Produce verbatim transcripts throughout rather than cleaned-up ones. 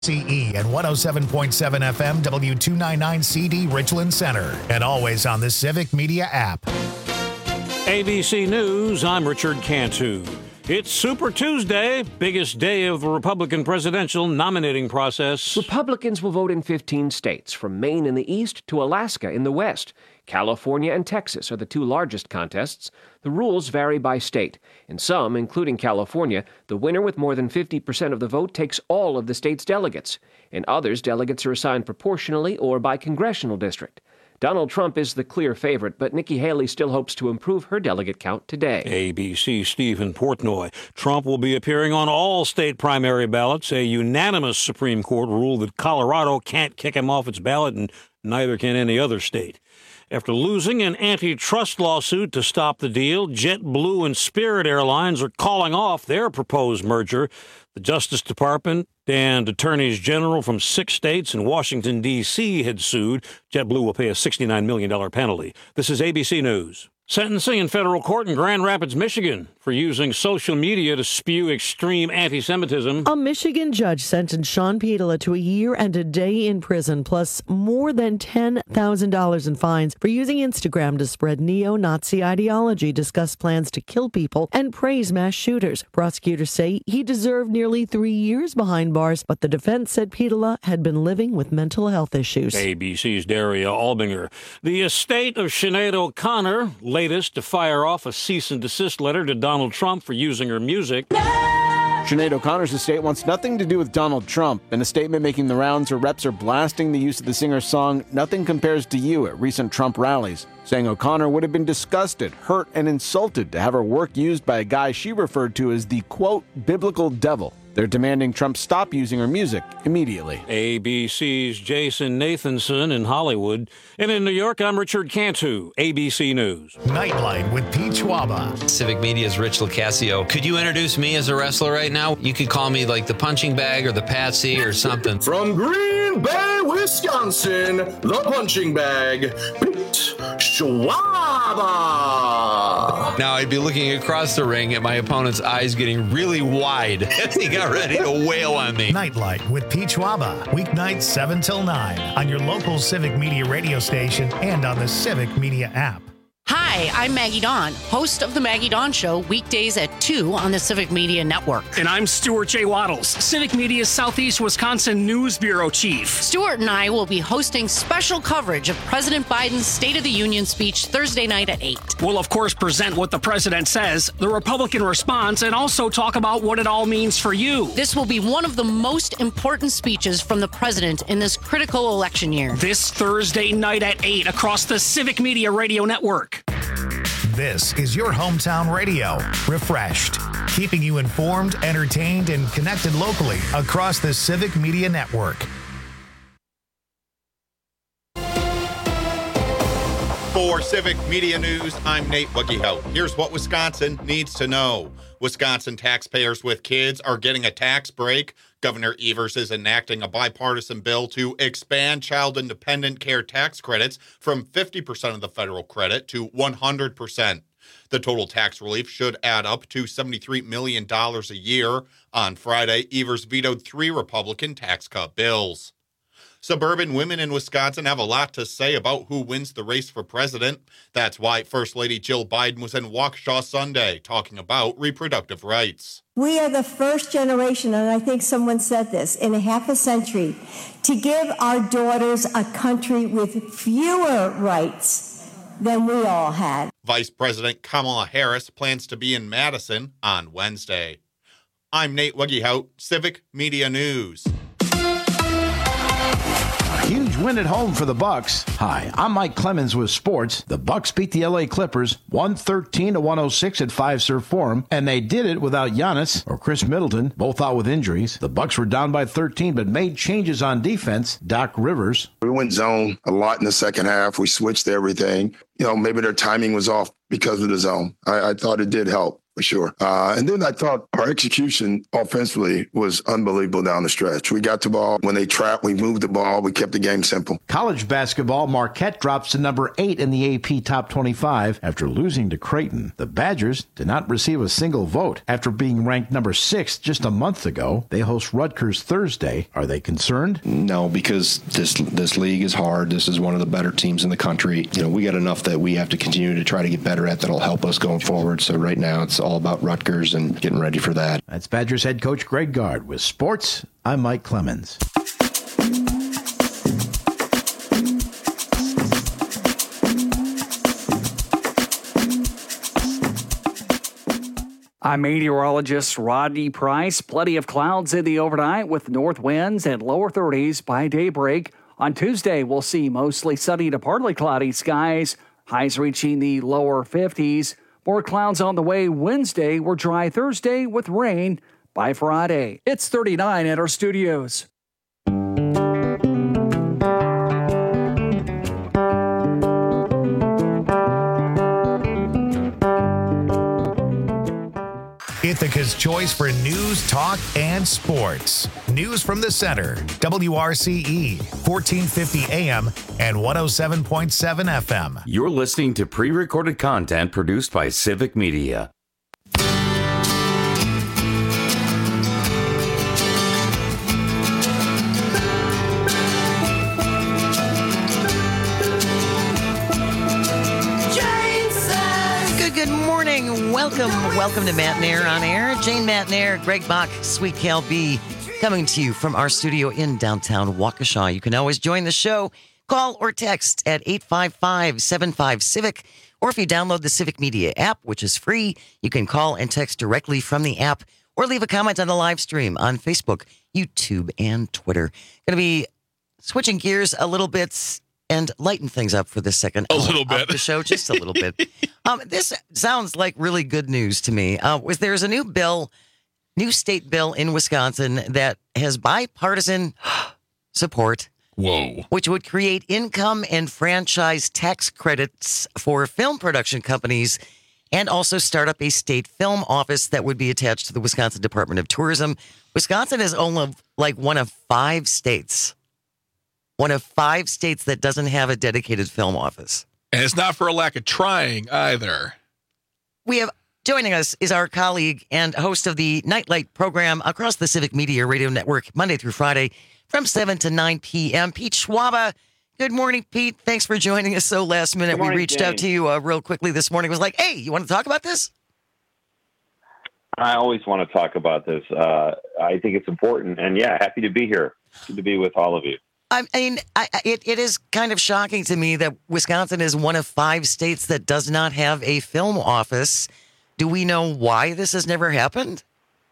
C E and one oh seven point seven F M W two ninety-nine C D Richland Center, and always on the Civic Media app. A B C News, I'm Richard Cantu. It's Super Tuesday, biggest day of the Republican presidential nominating process. Republicans will vote in fifteen states, from Maine in the east to Alaska in the west. California and Texas are the two largest contests. The rules vary by state. In some, including California, the winner with more than fifty percent of the vote takes all of the state's delegates. In others, delegates are assigned proportionally or by congressional district. Donald Trump is the clear favorite, but Nikki Haley still hopes to improve her delegate count today. A B C Stephen Portnoy. Trump will be appearing on all state primary ballots. A unanimous Supreme Court ruled that Colorado can't kick him off its ballot, and neither can any other state. After losing an antitrust lawsuit to stop the deal, JetBlue and Spirit Airlines are calling off their proposed merger. The Justice Department and attorneys general from six states and Washington, D C had sued. JetBlue will pay a sixty-nine million dollars penalty. This is A B C News. Sentencing in federal court in Grand Rapids, Michigan, for using social media to spew extreme anti-Semitism. A Michigan judge sentenced Sean Pietila to a year and a day in prison, plus more than ten thousand dollars in fines for using Instagram to spread neo-Nazi ideology, discuss plans to kill people, and praise mass shooters. Prosecutors say he deserved nearly three years behind bars, but the defense said Pietila had been living with mental health issues. A B C's Daria Albinger. The estate of Sinead O'Connor, latest to fire off a cease and desist letter to Donald Trump for using her music. Sinead O'Connor's estate wants nothing to do with Donald Trump. In a statement making the rounds, her reps are blasting the use of the singer's song "Nothing Compares to You" at recent Trump rallies, saying O'Connor would have been disgusted, hurt, and insulted to have her work used by a guy she referred to as the, quote, biblical devil. They're demanding Trump stop using her music immediately. A B C's Jason Nathanson in Hollywood. And in New York, I'm Richard Cantu, A B C News. Nightlight with Pete Schwaba. Civic Media's Rich Locascio. Could you introduce me as a wrestler right now? You could call me like the punching bag or the patsy or something. From Green Bay, Wisconsin, the punching bag, Pete Schwaba. Now, I'd be looking across the ring at my opponent's eyes getting really wide as he got ready to wail on me. Nightlight with Pete Schwaba. Weeknights seven till nine on your local Civic Media radio station and on the Civic Media app. Hi, I'm Maggie Dawn, host of The Maggie Dawn Show, weekdays at two on the Civic Media Network. And I'm Stuart J. Waddles, Civic Media's Southeast Wisconsin News Bureau Chief. Stuart and I will be hosting special coverage of President Biden's State of the Union speech Thursday night at eight. We'll, of course, present what the president says, the Republican response, and also talk about what it all means for you. This will be one of the most important speeches from the president in this critical election year. This Thursday night at eight across the Civic Media Radio Network. This is your hometown radio, refreshed, keeping you informed, entertained, and connected locally across the Civic Media Network. For Civic Media News, I'm Nate Wuggehout. Here's what Wisconsin needs to know. Wisconsin taxpayers with kids are getting a tax break. Governor Evers is enacting a bipartisan bill to expand child independent care tax credits from fifty percent of the federal credit to one hundred percent. The total tax relief should add up to seventy-three million dollars a year. On Friday, Evers vetoed three Republican tax cut bills. Suburban women in Wisconsin have a lot to say about who wins the race for president. That's why First Lady Jill Biden was in Waukesha Sunday talking about reproductive rights. We are the first generation, and I think someone said this, in a half a century, to give our daughters a country with fewer rights than we all had. Vice President Kamala Harris plans to be in Madison on Wednesday. I'm Nate Wuggehout, Civic Media News. Huge win at home for the Bucks. Hi, I'm Mike Clemens with sports. The Bucks beat the L A Clippers one thirteen to one oh six at Fiserv Forum, and they did it without Giannis or Chris Middleton, both out with injuries. The Bucks were down by thirteen, but made changes on defense. Doc Rivers. We went zone a lot in the second half. We switched everything. You know, maybe their timing was off because of the zone. I, I thought it did help. for sure. Uh, and then I thought our execution offensively was unbelievable down the stretch. We got the ball. When they trapped, we moved the ball. We kept the game simple. College basketball, Marquette drops to number eight in the A P Top twenty-five after losing to Creighton. The Badgers did not receive a single vote after being ranked number six just a month ago. They host Rutgers Thursday. Are they concerned? No, because this this league is hard. This is one of the better teams in the country. You know, we got enough that we have to continue to try to get better at that'll help us going forward. So right now it's all about Rutgers and getting ready for that. That's Badgers head coach Greg Gard. With sports, I'm Mike Clemens. I'm meteorologist Rodney Price. Plenty of clouds in the overnight with north winds and lower thirties by daybreak. On Tuesday, we'll see mostly sunny to partly cloudy skies, highs reaching the lower fifties. More clouds on the way Wednesday. We're dry Thursday with rain by Friday. It's thirty-nine at our studios. Ithaca's choice for news, talk, and sports. News from the center. W R C E, fourteen fifty A M and one oh seven point seven F M. You're listening to pre-recorded content produced by Civic Media. Welcome, welcome to Matt Nair on Air. Jane Matt Nair, Greg Bach, Sweet Cal B, coming to you from our studio in downtown Waukesha. You can always join the show. Call or text at eight five five, seven five, CIVIC. Or if you download the Civic Media app, which is free, you can call and text directly from the app or leave a comment on the live stream on Facebook, YouTube, and Twitter. Going to be switching gears a little bit and lighten things up for the second a hour little bit. of the show, just a little bit. Um, this sounds like really good news to me. Uh, was there's a new bill, new state bill in Wisconsin that has bipartisan support. Whoa. Which would create income and franchise tax credits for film production companies and also start up a state film office that would be attached to the Wisconsin Department of Tourism. Wisconsin is only like one of five states. One of five states that doesn't have a dedicated film office. And it's not for a lack of trying either. We have joining us is our colleague and host of the Nightlight program across the Civic Media Radio Network, Monday through Friday from seven to nine p.m. Pete Schwaba. Good morning, Pete. Thanks for joining us so last minute. Morning, we reached Jane. out to you uh, real quickly this morning. It was like, hey, you want to talk about this? I always want to talk about this. Uh, I think it's important. And yeah, happy to be here. Good to be with all of you. I mean, I, it, it is kind of shocking to me that Wisconsin is one of five states that does not have a film office. Do we know why this has never happened?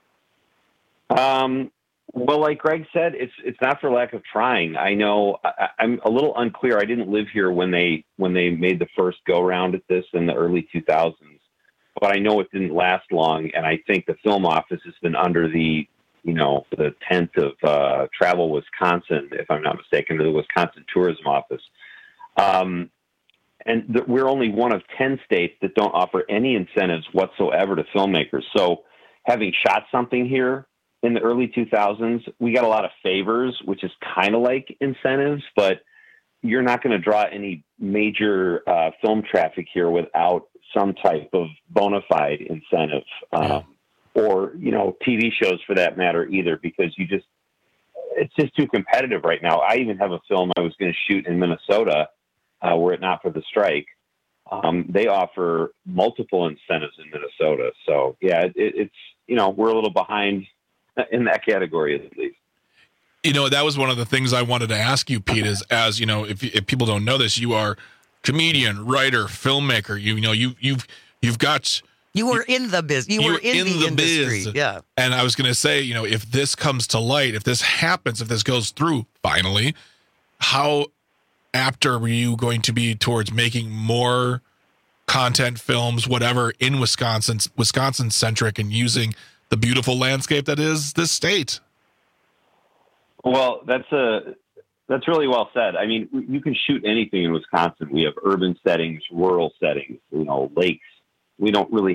Um, well, like Greg said, it's it's not for lack of trying. I know I, I'm a little unclear. I didn't live here when they when they made the first go round at this in the early two thousands, but I know it didn't last long. And I think the film office has been under the you know, the tent of uh, Travel Wisconsin, if I'm not mistaken, the Wisconsin Tourism Office. Um, and th- we're only one of ten states that don't offer any incentives whatsoever to filmmakers. So having shot something here in the early two thousands, we got a lot of favors, which is kind of like incentives, but you're not going to draw any major uh, film traffic here without some type of bona fide incentive. Um, yeah. Or, you know, T V shows for that matter either, because you just, it's just too competitive right now. I even have a film I was going to shoot in Minnesota, uh, were it not for the strike. Um, they offer multiple incentives in Minnesota. So, yeah, it, it's, you know, we're a little behind in that category at least. You know, that was one of the things I wanted to ask you, Pete, is as, you know, if, if people don't know this, you are comedian, writer, filmmaker. You, you know, you, you've, you've got... You were in the business. You, you were in, in the, the industry. Biz. Yeah. And I was going to say, you know, if this comes to light, if this happens, if this goes through finally, how apt are you going to be towards making more content, films, whatever, in Wisconsin, Wisconsin centric, and using the beautiful landscape that is this state? Well, that's a that's really well said. I mean, you can shoot anything in Wisconsin. We have urban settings, rural settings, you know, lakes. We don't really have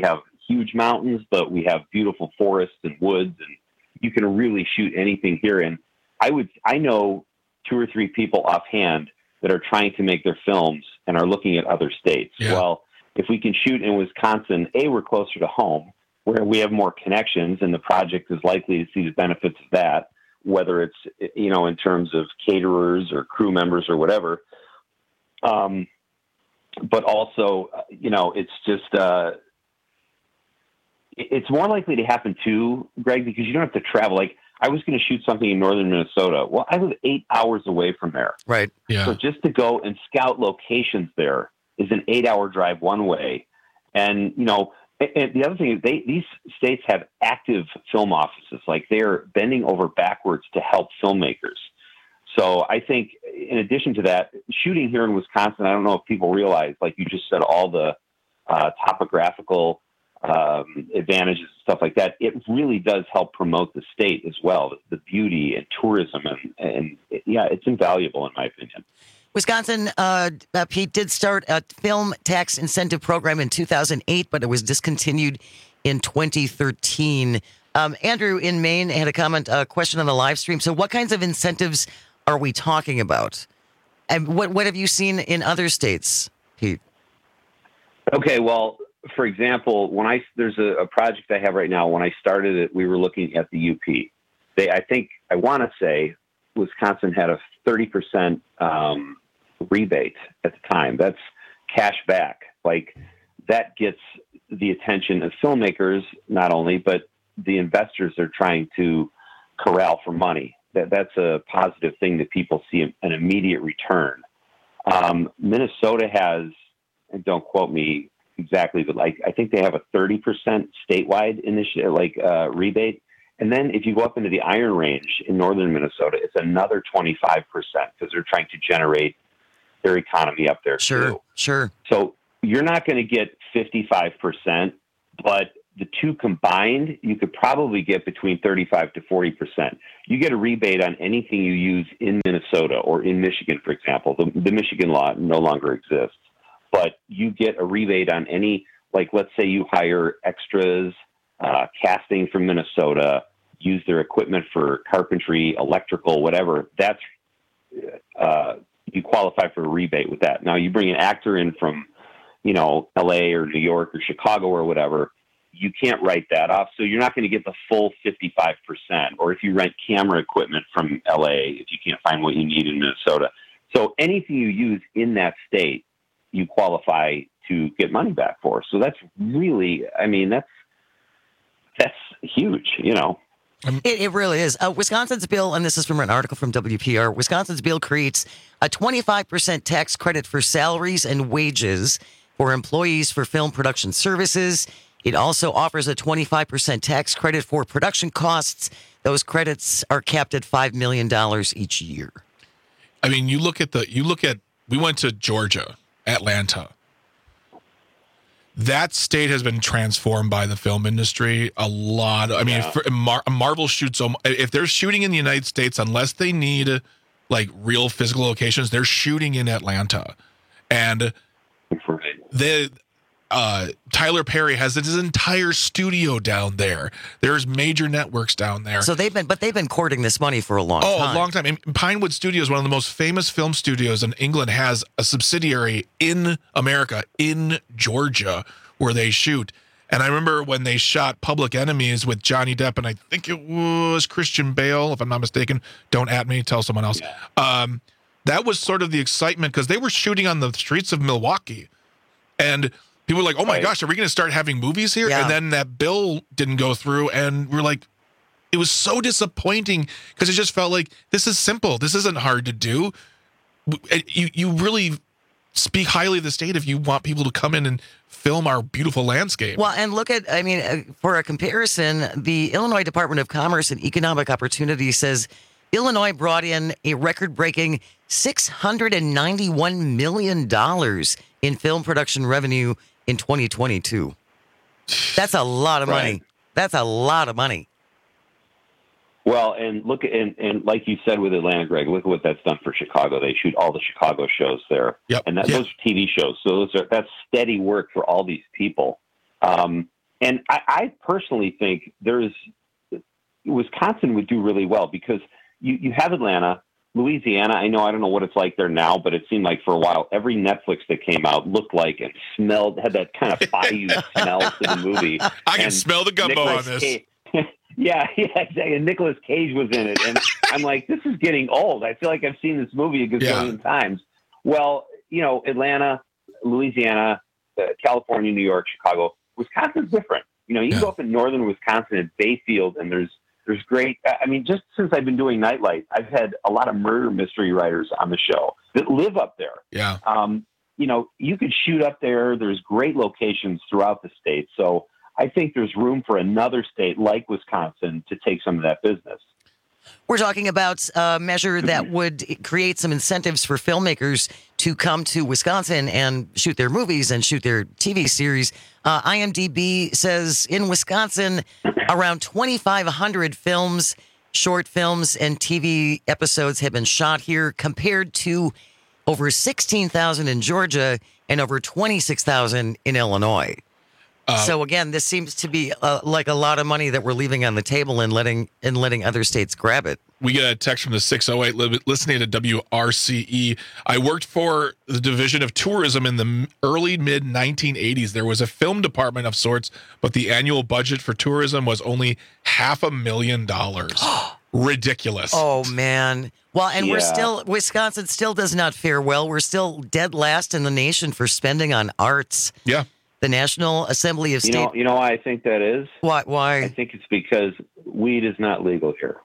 huge mountains, but we have beautiful forests and woods, and you can really shoot anything here. And I would, I know two or three people offhand that are trying to make their films and are looking at other states. Yeah. Well, if we can shoot in Wisconsin, A, we're closer to home, where we have more connections, and the project is likely to see the benefits of that, whether it's, you know, in terms of caterers or crew members or whatever. Um, but also, you know, it's just, uh, it's more likely to happen too, Greg, because you don't have to travel. Like, I was going to shoot something in northern Minnesota. Well, I live eight hours away from there. Right. Yeah. So just to go and scout locations there is an eight-hour drive one way. And, you know, and, and the other thing is they, these states have active film offices. Like, they're bending over backwards to help filmmakers. So I think in addition to that, shooting here in Wisconsin, I don't know if people realize, like you just said, all the uh, topographical um, advantages and stuff like that. It really does help promote the state as well, the, the beauty and tourism. And, and it, yeah, it's invaluable in my opinion. Wisconsin, uh, uh, Pete, did start a film tax incentive program in two thousand eight, but it was discontinued in twenty thirteen. Um, Andrew in Maine had a comment, a question on the live stream. So what kinds of incentives are we talking about? And what, what have you seen in other states, Pete? Okay, well, for example, when I there's a, a project I have right now. When I started it, we were looking at the U P. They, I think, I want to say Wisconsin had a thirty percent um, rebate at the time. That's cash back. Like, that gets the attention of filmmakers, not only, but the investors are trying to corral for money. That that's a positive thing that people see an immediate return. Um, Minnesota has, and don't quote me exactly, but like I think they have a thirty percent statewide initiative, like uh, rebate. And then if you go up into the Iron Range in northern Minnesota, it's another twenty-five percent because they're trying to generate their economy up there. Sure, too. sure. So you're not going to get fifty-five percent, but the two combined, you could probably get between thirty-five to forty percent. You get a rebate on anything you use in Minnesota or in Michigan, for example. The, the Michigan law no longer exists, but you get a rebate on any, like, let's say you hire extras, uh, casting from Minnesota, use their equipment for carpentry, electrical, whatever. That's, uh, you qualify for a rebate with that. Now, you bring an actor in from, you know, L A or New York or Chicago or whatever, you can't write that off. So you're not going to get the full fifty-five percent. Or if you rent camera equipment from L A, if you can't find what you need in Minnesota. So anything you use in that state, you qualify to get money back for. So that's really, I mean, that's, that's huge, you know. It, it really is. Uh, Wisconsin's bill, and this is from an article from W P R, Wisconsin's bill creates a twenty-five percent tax credit for salaries and wages for employees for film production services. It also offers a twenty-five percent tax credit for production costs. Those credits are capped at five million dollars each year. I mean, you look at the, you look at, we went to Georgia, Atlanta. That state has been transformed by the film industry a lot. I mean, Yeah. if Mar- Marvel shoots, if they're shooting in the United States, unless they need like real physical locations, they're shooting in Atlanta. And the uh, Tyler Perry has his entire studio down there. There's major networks down there. So they've been, but they've been courting this money for a long Oh, time. a long time. And Pinewood Studios, one of the most famous film studios in England, has a subsidiary in America, in Georgia, where they shoot. And I remember when they shot Public Enemies with Johnny Depp, and I think it was Christian Bale, if I'm not mistaken. Don't at me, tell someone else. Um, that was sort of the excitement because they were shooting on the streets of Milwaukee. And people were like, oh my gosh, are we going to start having movies here? Yeah. And then that bill didn't go through, and we're like, it was so disappointing because it just felt like this is simple. This isn't hard to do. You you really speak highly of the state if you want people to come in and film our beautiful landscape. Well, and look at, I mean, uh, for a comparison, the Illinois Department of Commerce and Economic Opportunity says Illinois brought in a record-breaking six hundred ninety-one million dollars in film production revenue in twenty twenty-two. That's a lot of money. Right. That's a lot of money. Well, and look, and, and like you said with Atlanta, Greg, look at what that's done for Chicago. They shoot all the Chicago shows there. Yep. And that, Yep. those are T V shows. So those are, that's steady work for all these people. Um, And I, I personally think there's Wisconsin would do really well because you, you have Atlanta, Louisiana. I know, I don't know what it's like there now, but it seemed like for a while, every Netflix that came out looked like it smelled, had that kind of bayou smell to the movie. I can And smell the gumbo Nicolas on this. Cage, yeah, yeah, exactly. And Nicolas Cage was in it. And I'm like, this is getting old. I feel like I've seen this movie a gazillion yeah. times. Well, you know, Atlanta, Louisiana, uh, California, New York, Chicago, Wisconsin's different. You know, you yeah. go up in northern Wisconsin at Bayfield, and there's there's great. I mean, just since I've been doing Nightlight, I've had a lot of murder mystery writers on the show that live up there. Yeah. Um, you know, you could shoot up there. There's great locations throughout the state. So I think there's room for another state like Wisconsin to take some of that business. We're talking about a measure that would create some incentives for filmmakers to come to Wisconsin and shoot their movies and shoot their T V series. Uh, IMDb says in Wisconsin, around twenty-five hundred films, short films, and T V episodes have been shot here, compared to over sixteen thousand in Georgia and over twenty-six thousand in Illinois. Uh, so again, this seems to be uh, like a lot of money that we're leaving on the table and letting and letting other states grab it. We get a text from the six oh eight li- listening to W R C E. I worked for the Division of Tourism in the early mid nineteen eighties. There was a film department of sorts, but the annual budget for tourism was only half a million dollars. Ridiculous. Oh man. Well, and Yeah. we're still Wisconsin still does not fare well. We're still dead last in the nation for spending on arts. Yeah. The National Assembly of You State. know, you know why I think that is? Why? Why? I think it's because weed is not legal here.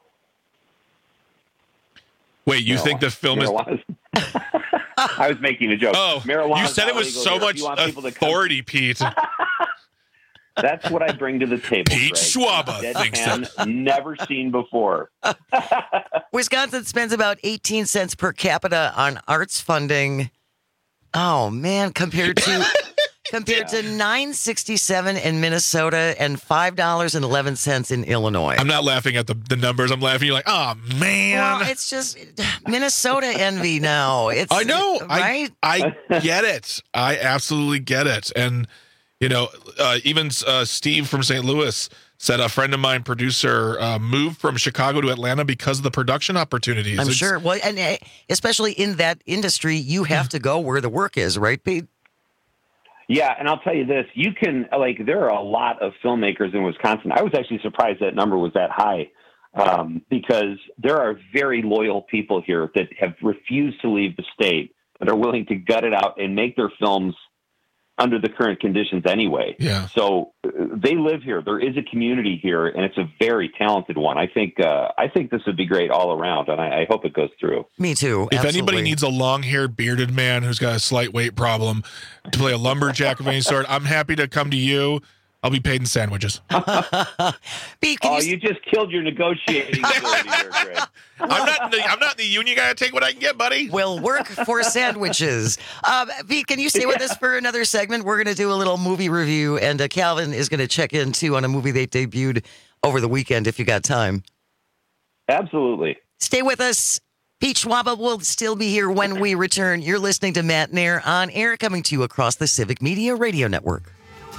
Wait, you Marijuana- think the film is? marijuana's- I was making a joke. Oh, Marijuana's you said not it was legal so here. If much you want people to come- authority, Pete. That's what I bring to the table. Pete Greg. Schwaba thinks Deadpan, that. never seen before. Wisconsin spends about eighteen cents per capita on arts funding. Oh man, compared to compared to nine sixty-seven in Minnesota and five dollars and eleven cents in Illinois. I'm not laughing at the, the numbers. I'm laughing. You're like, oh man. Well, it's just Minnesota envy now. It's I know. right? I I get it. I absolutely get it. And you know, uh, even uh, Steve from Saint Louis said a friend of mine, producer, uh, moved from Chicago to Atlanta because of the production opportunities. I'm It's- sure. Well, and uh, especially in that industry, you have to go where the work is, right, Pete? Yeah, and I'll tell you this: you can like there are a lot of filmmakers in Wisconsin. I was actually surprised that number was that high um, because there are very loyal people here that have refused to leave the state, that are willing to gut it out and make their films under the current conditions anyway. Yeah. So uh, they live here. There is a community here, and it's a very talented one. I think uh, I think this would be great all around, and I, I hope it goes through. Me too. If absolutely. anybody needs a long-haired, bearded man who's got a slight weight problem to play a lumberjack of any sort, I'm happy to come to you. I'll be paid in sandwiches. Pete, oh, you, you just killed your negotiating ability there, Greg. I'm not. In the, I'm not in the union. Gotta take what I can get, buddy. Will work for sandwiches. Um, Pete, can you stay with us for another segment? We're going to do a little movie review, and uh, Calvin is going to check in too on a movie they debuted over the weekend. If you got time, absolutely. Stay with us. Pete Schwaba will still be here when we return. You're listening to Matt Nair on air, coming to you across the Civic Media Radio Network.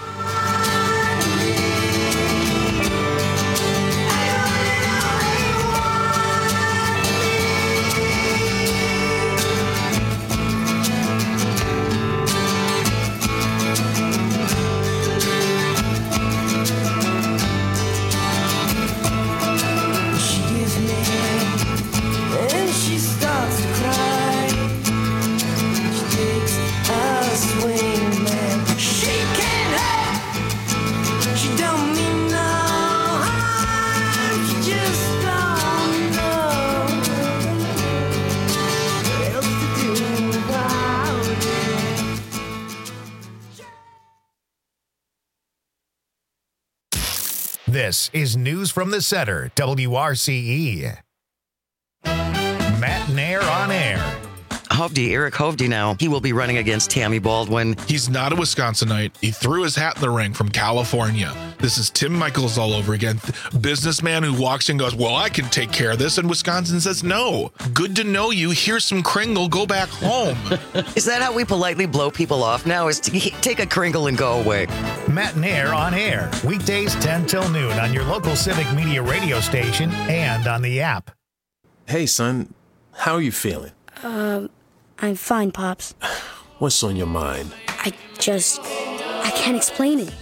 This is News from the Center, W R C E. Matt Nair on air. Hovde, Eric Hovde now. He will be running against Tammy Baldwin. He's not a Wisconsinite. He threw his hat in the ring from California. This is Tim Michaels all over again. Businessman who walks in and goes, well, I can take care of this. And Wisconsin says, no. Good to know you. Here's some Kringle. Go back home. Is that how we politely blow people off now? Is to take a Kringle and go away? Matt and Air on air. Weekdays ten till noon on your local Civic Media radio station and on the app. Hey, son. How are you feeling? Um, I'm fine, Pops. What's on your mind? I just... I can't explain it.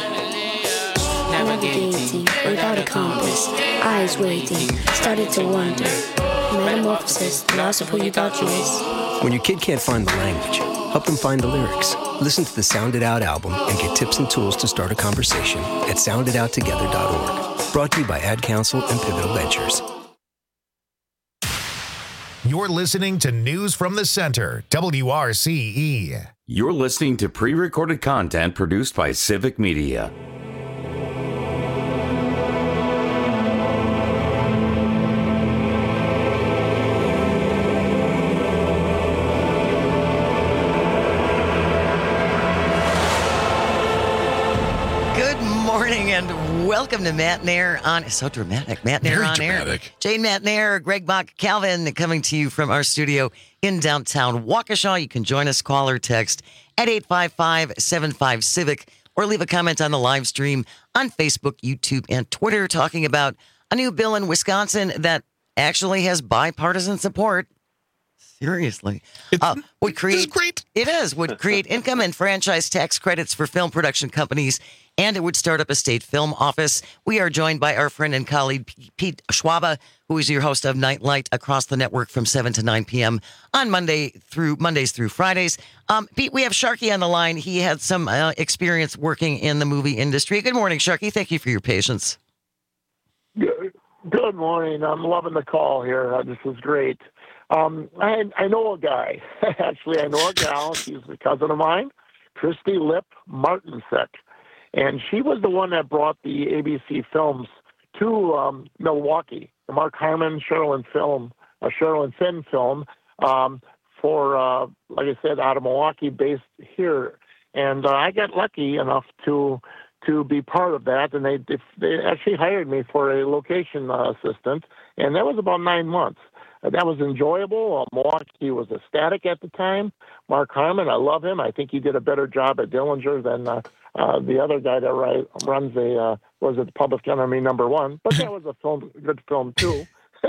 Navigating without a compass, eyes waiting, started to wonder. Metamorphosis, the loss of who you thought you was. When your kid can't find the language, help them find the lyrics. Listen to the Sound It Out album and get tips and tools to start a conversation at sound it out together dot org. Brought to you by Ad Council and Pivotal Ventures. You're listening to News from the Center, W R C E. You're listening to pre-recorded content produced by Civic Media. And welcome to Matt and Air on... So dramatic. Matt and Air Very on dramatic. Air. Jane, Matt and Air, Greg Bach, Calvin, coming to you from our studio in downtown Waukesha. You can join us, call or text at eight five five, seven five, CIVIC, or leave a comment on the live stream on Facebook, YouTube, and Twitter talking about a new bill in Wisconsin that actually has bipartisan support. Seriously. Uh, would create, great. It is. Would create income and franchise tax credits for film production companies, and it would start up a state film office. We are joined by our friend and colleague, Pete Schwaba, who is your host of Nightlight across the network from seven to nine p.m. on Monday through Mondays through Fridays. Um, Pete, we have Sharky on the line. He had some uh, experience working in the movie industry. Good morning, Sharky. Thank you for your patience. Good, good morning. I'm loving the call here. Uh, this is great. Um, I, I know a guy. Actually, I know a gal. She's a cousin of mine, Christy Lip Martinsek. And she was the one that brought the A B C films to um, Milwaukee, the Mark Harmon, Sherilyn film, uh, Sherilyn Finn film, um, for, uh, like I said, out of Milwaukee, based here. And uh, I got lucky enough to to be part of that. And they they actually hired me for a location uh, assistant, and that was about nine months. That was enjoyable. Uh, Milwaukee was ecstatic at the time. Mark Harmon, I love him. I think he did a better job at Dillinger than uh, uh, the other guy that ri- runs a, uh, was it Public Enemy number one? But that was a film, good film too.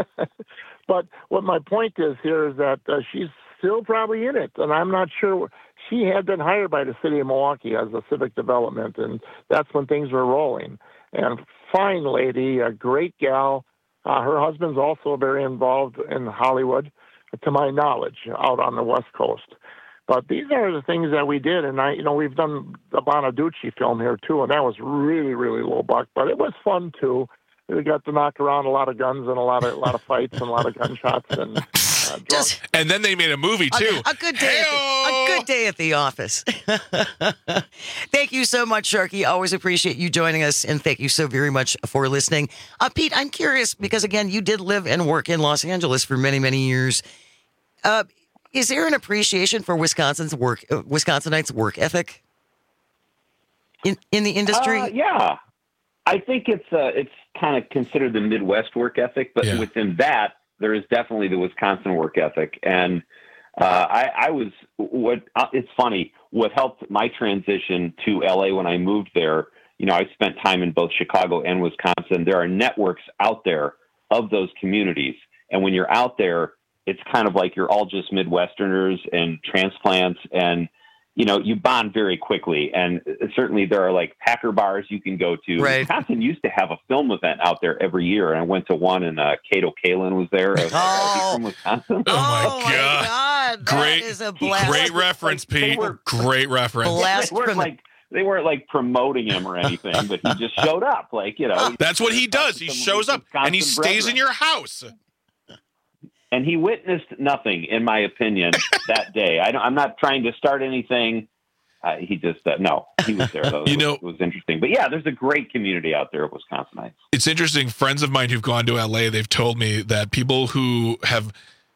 But what my point is here is that uh, she's still probably in it, and I'm not sure. She had been hired by the city of Milwaukee as a civic development, and that's when things were rolling. And fine lady, a great gal. Uh, her husband's also very involved in Hollywood, to my knowledge, out on the West Coast. But these are the things that we did, and I, you know, we've done the Bonaducci film here too, and that was really, really low buck, but it was fun too. We got to knock around a lot of guns and a lot of, a lot of fights and a lot of gunshots and. Uh, Just, and then they made a movie too. A, a good day. At the, a good day at the office. Thank you so much, Sharky. Always appreciate you joining us, and thank you so very much for listening. Uh, Pete, I'm curious because again, you did live and work in Los Angeles for many, many years. Uh, is there an appreciation for Wisconsin's work, uh, Wisconsinites' work ethic in in the industry? Uh, yeah, I think it's uh, it's kind of considered the Midwest work ethic, but Yeah. within that, there is definitely the Wisconsin work ethic. And uh, I, I was what uh, it's funny. What helped my transition to L A when I moved there, you know, I spent time in both Chicago and Wisconsin. There are networks out there of those communities, and when you're out there, it's kind of like you're all just Midwesterners and transplants, and you know, you bond very quickly. And certainly there are like Packer bars you can go to. Right. Wisconsin used to have a film event out there every year, and I went to one, and uh, Cato Kalin was there. Uh, Oh. from Wisconsin. Oh, my Oh my God. God, that Great, is a blast. great reference, Like, they Pete. were- Great reference. Blast they weren't from the- like they weren't like promoting him or anything, but he just showed up. Like, you know, That's what he does. He Some of shows his up and he Wisconsin stays in brethren. your house. And he witnessed nothing, in my opinion, that day. I don't, I'm not trying to start anything. Uh, he just, uh, no, he was there. Though. You It was- know- it was interesting. But yeah, there's a great community out there of Wisconsinites. It's interesting. Friends of mine who've gone to L A, they've told me that people who have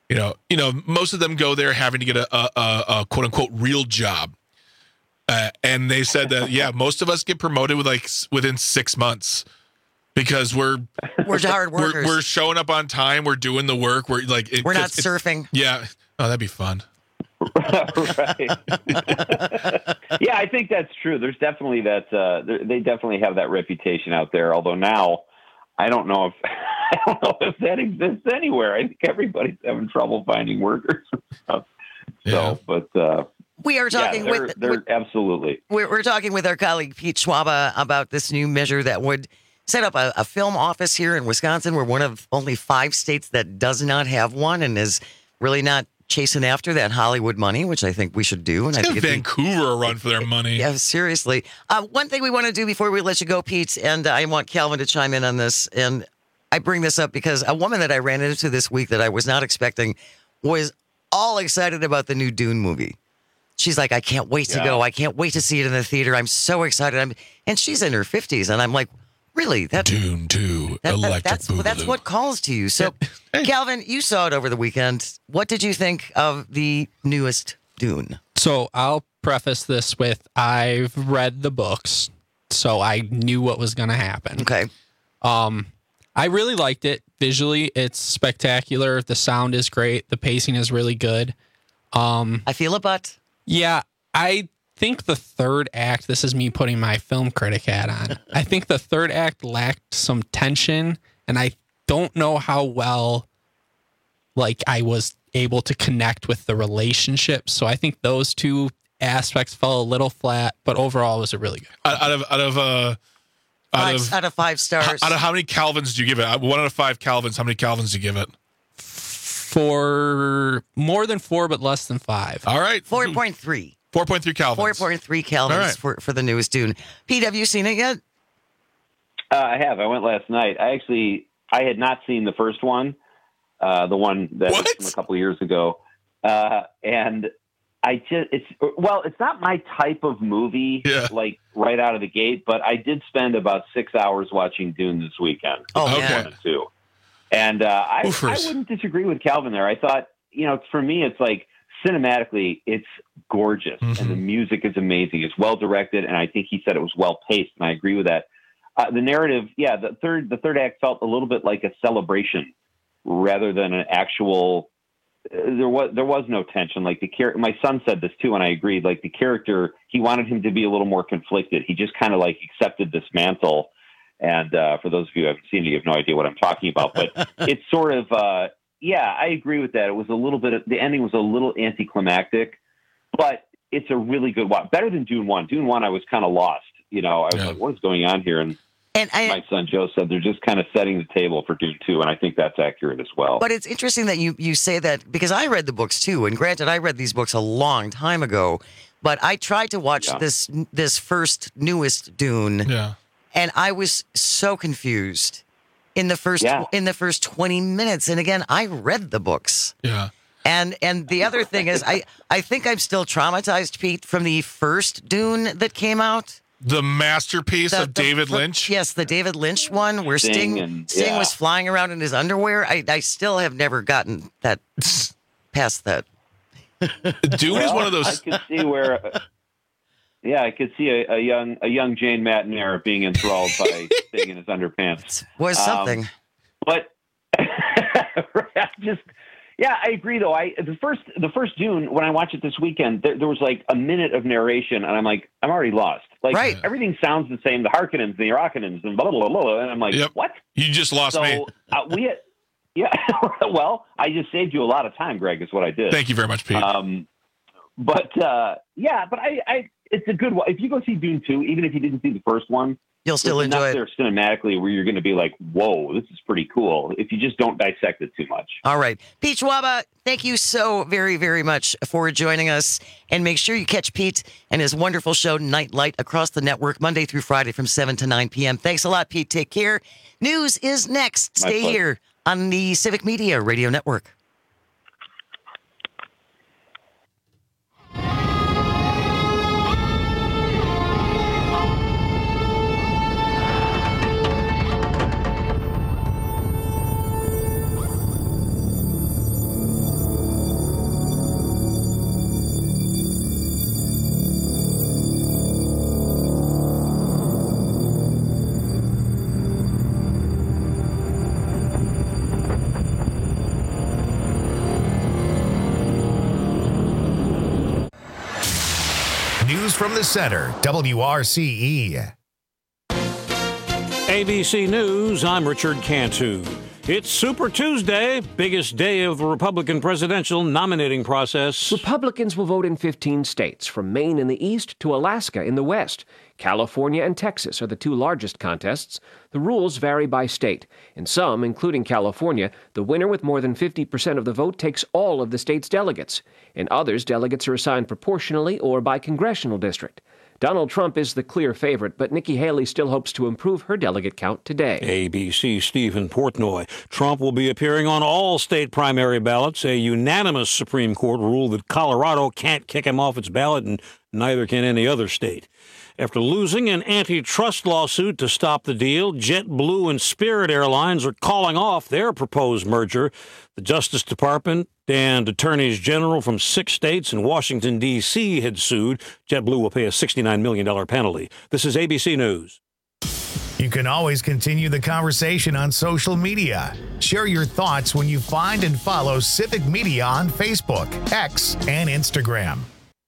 You know, you know, most of them go there having to get a, a, a, a quote unquote real job. Uh, and they said that, yeah, most of us get promoted with like s- within six months because we're We're hard workers. We're, we're showing up on time. We're doing the work. We're like, it, We're not it- surfing. Yeah. Oh, that'd be fun. Right. Yeah, I think that's true. There's definitely that. Uh, they definitely have that reputation out there. Although now, I don't know if I don't know if that exists anywhere. I think everybody's having trouble finding workers and stuff. Yeah. So, but uh, We are talking yeah, they're, with, they're with absolutely. we're, we're talking with our colleague Pete Schwaba about this new measure that would set up a, a film office here in Wisconsin. We're one of only five states that does not have one and is really not chasing after that Hollywood money, which I think we should do. And I Let's think give it'd be- Vancouver a run for their money. Yeah, seriously. Uh, one thing we want to do before we let you go, Pete, and I want Calvin to chime in on this, and I bring this up because a woman that I ran into this week that I was not expecting was all excited about the new Dune movie. She's like, I can't wait to Yeah. go. I can't wait to see it in the theater. I'm so excited. I'm, and she's in her fifties, and I'm like, really? That, Dune two, that, that- Electric that's, that's Boogaloo. what calls to you. So, Calvin, you saw it over the weekend. What did you think of the newest Dune? So I'll preface this with I've read the books, so I knew what was going to happen. Okay. Um, I really liked it. Visually, it's spectacular. The sound is great. The pacing is really good. Um, I feel a butt. Yeah, I think the third act, this is me putting my film critic hat on. I think the third act lacked some tension, and I don't know how well like I was able to connect with the relationship. So I think those two aspects fell a little flat, but overall it was a really good. Out out of out of uh out Five, of out of five stars. out of how many Calvins do you give it? One out of five Calvins. How many Calvins do you give it? For more than four, but less than five. All right. four point three. four point three Calvins. four point three Kelvins All right. for, for the newest Dune. Pete, have you seen it yet? Uh, I have. I went last night. I actually I had not seen the first one, uh, the one that was from a couple of years ago, uh, and I just it's well, it's not my type of movie, like right out of the gate. But I did spend about six hours watching Dune this weekend. Oh, one man. and two, and uh, I, I Oofers. wouldn't disagree with Calvin there. I thought, you know, for me, it's like cinematically, it's gorgeous, and the music is amazing. It's well directed, and I think he said it was well paced, and I agree with that. Uh, the narrative, yeah, the third the third act felt a little bit like a celebration rather than an actual. Uh, there was there was no tension. Like the char- my son said this too, and I agreed. Like the character, he wanted him to be a little more conflicted. He just kind of like accepted this mantle. And uh, for those of you who haven't seen it, you have no idea what I'm talking about. But it's sort of, uh, yeah, I agree with that. It was a little bit. Of, the ending was a little anticlimactic, but it's a really good one. Better than Dune one. Dune one, I was kind of lost. You know, I was like, what is going on here? And, and I, my son Joe said they're just kind of setting the table for Dune two, and I think that's accurate as well. But it's interesting that you, you say that because I read the books too. And granted, I read these books a long time ago, but I tried to watch Yeah. this this first newest Dune. Yeah. And I was so confused in the first Yeah. in the first twenty minutes. And again, I read the books. Yeah. And and the other thing is, I, I think I'm still traumatized, Pete, from the first Dune that came out. The masterpiece The- of the David fir- Lynch. Yes, the David Lynch one where Sting Sting and- Sting yeah. was flying around in his underwear. I, I still have never gotten that past that. Dune is Well, one of those. I could see where. Uh, yeah, I could see a, a young a young Jane Matiner being enthralled by Sting in his underpants. Was Um, something. But just yeah, I agree though. I the first the first Dune when I watched it this weekend, there, there was like a minute of narration, and I'm like, I'm already lost. Like Right. everything sounds the same. The Harkonnens, the Arkanans, and blah blah blah blah. And I'm like, Yep. what? You just lost so me. uh, we had, yeah. Well, I just saved you a lot of time, Greg. Is what I did. Thank you very much, Pete. Um, but uh, yeah, but I, I, it's a good one. If you go see Dune two, even if you didn't see the first one, You'll still there's enjoy enough it. there cinematically where you're going to be like, "Whoa, this is pretty cool." If you just don't dissect it too much. All right. Pete Schwaba, thank you so very, very much for joining us. And make sure you catch Pete and his wonderful show, Nightlight, across the network, Monday through Friday from seven to nine p.m. Thanks a lot, Pete. Take care. News is next. My Stay pleasure. here on the Civic Media Radio Network. News from the Center, W R C E. A B C News, I'm Richard Cantu. It's Super Tuesday, biggest day of the Republican presidential nominating process. Republicans will vote in fifteen states, from Maine in the east to Alaska in the west. California and Texas are the two largest contests. The rules vary by state. In some, including California, the winner with more than fifty percent of the vote takes all of the state's delegates. In others, delegates are assigned proportionally or by congressional district. Donald Trump is the clear favorite, but Nikki Haley still hopes to improve her delegate count today. A B C Stephen Portnoy. Trump will be appearing on all state primary ballots. A unanimous Supreme Court ruled that Colorado can't kick him off its ballot, and neither can any other state. After losing an antitrust lawsuit to stop the deal, JetBlue and Spirit Airlines are calling off their proposed merger. The Justice Department and attorneys general from six states and Washington, D C had sued. JetBlue will pay a sixty-nine million dollars penalty. This is A B C News. You can always continue the conversation on social media. Share your thoughts when you find and follow Civic Media on Facebook, X, and Instagram.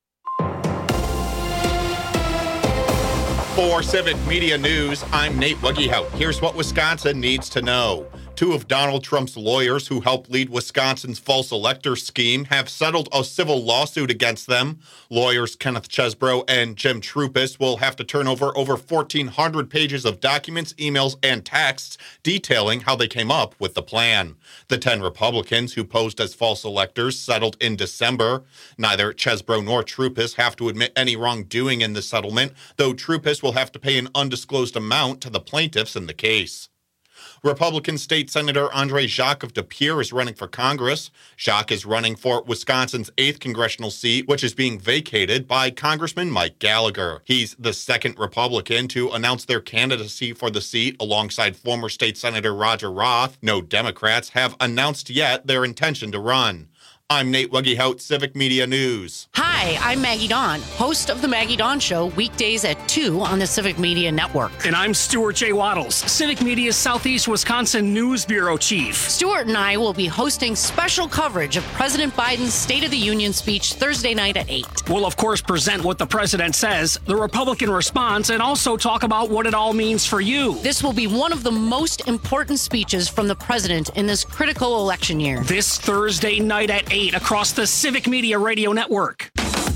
For Civic Media News, I'm Nate Wuggyhout. Here's what Wisconsin needs to know. Two of Donald Trump's lawyers who helped lead Wisconsin's false elector scheme have settled a civil lawsuit against them. Lawyers Kenneth Chesbrough and Jim Troupis will have to turn over over fourteen hundred pages of documents, emails, and texts detailing how they came up with the plan. The ten Republicans who posed as false electors settled in December. Neither Chesbrough nor Troupis have to admit any wrongdoing in the settlement, though Troupis will have to pay an undisclosed amount to the plaintiffs in the case. Republican State Senator Andre Jacques of De Pere is running for Congress. Jacques is running for Wisconsin's eighth congressional seat, which is being vacated by Congressman Mike Gallagher. He's the second Republican to announce their candidacy for the seat alongside former State Senator Roger Roth. No Democrats have announced yet their intention to run. I'm Nate Wuggyhout, Civic Media News. Hi, I'm Maggie Dawn, host of The Maggie Dawn Show, weekdays at two on the Civic Media Network. And I'm Stuart J. Waddles, Civic Media's Southeast Wisconsin News Bureau Chief. Stuart and I will be hosting special coverage of President Biden's State of the Union speech Thursday night at eight. We'll, of course, present what the president says, the Republican response, and also talk about what it all means for you. This will be one of the most important speeches from the president in this critical election year. This Thursday night at eight across the Civic Media Radio Network.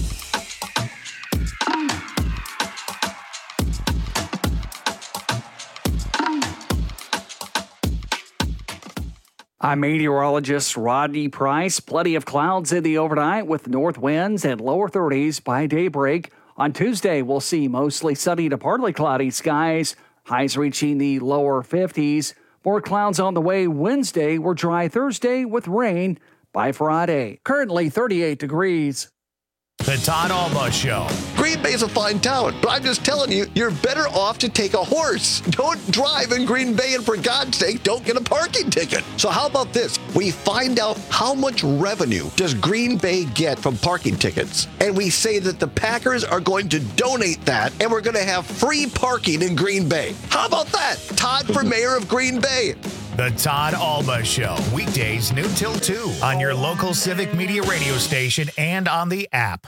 I'm meteorologist Rodney Price. Plenty of clouds in the overnight with north winds and lower thirties by daybreak. On Tuesday, we'll see mostly sunny to partly cloudy skies, highs reaching the lower fifties. More clouds on the way Wednesday. We're dry Thursday with rain by Friday. Currently thirty-eight degrees. The Todd Alba Show. Green Bay's a fine town, but I'm just telling you, you're better off to take a horse. Don't drive in Green Bay, and for God's sake, don't get a parking ticket. So how about this? We find out how much revenue does Green Bay get from parking tickets, and we say that the Packers are going to donate that, and we're going to have free parking in Green Bay. How about that? Todd for mayor of Green Bay. The Todd Alba Show, weekdays noon till two on your local Civic Media radio station and on the app.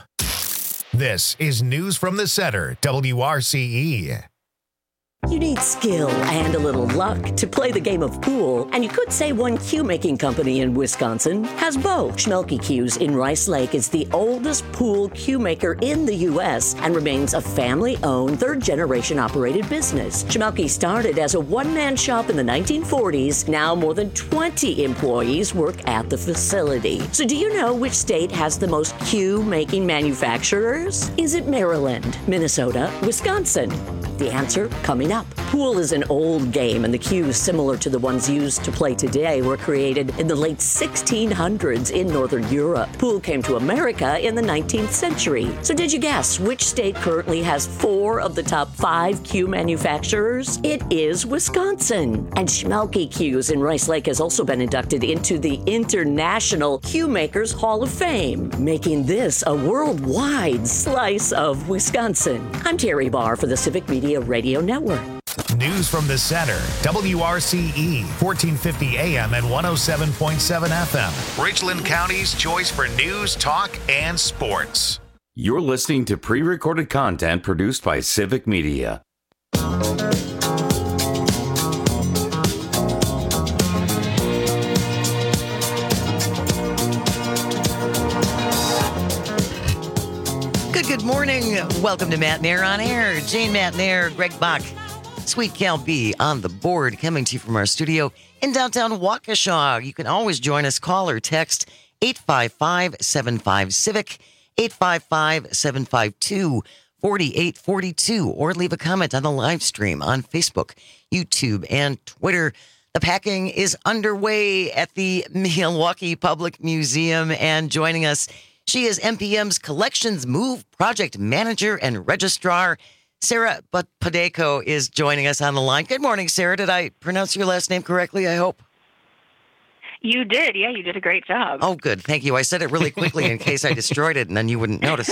This is News from the Center, W R C E. You need skill and a little luck to play the game of pool, and you could say one cue-making company in Wisconsin has both. Schmelke Cues in Rice Lake is the oldest pool cue maker in the U S and remains a family-owned, third-generation operated business. Schmelke started as a one-man shop in the nineteen forties. Now more than twenty employees work at the facility. So do you know which state has the most cue-making manufacturers? Is it Maryland, Minnesota, Wisconsin? The answer coming up. Pool is an old game, and the cues similar to the ones used to play today were created in the late sixteen hundreds in Northern Europe. Pool came to America in the nineteenth century. So did you guess which state currently has four of the top five cue manufacturers? It is Wisconsin. And Schmelke Cues in Rice Lake has also been inducted into the International Cue Makers Hall of Fame, making this a worldwide slice of Wisconsin. I'm Terry Barr for the Civic Media Radio Network. News from the Center, W R C E, fourteen fifty A M and one oh seven point seven F M. Richland County's choice for news, talk, and sports. You're listening to pre-recorded content produced by Civic Media. Good, good morning. Welcome to Matt Nair on Air. Jane Matt Nair, Greg Bach, Sweet Cal B on the board, coming to you from our studio in downtown Waukesha. You can always join us. Call or text eight five five, seven five, CIVIC, eight five five, seven five two, four eight four two, or leave a comment on the live stream on Facebook, YouTube, and Twitter. The packing is underway at the Milwaukee Public Museum, and joining us, she is M P M's Collections Move Project Manager and Registrar. Sarah Padeco is joining us on the line. Good morning, Sarah. Did I pronounce your last name correctly, I hope? You did. Yeah, you did a great job. Oh, good. Thank you. I said it really quickly in case I destroyed it and then you wouldn't notice.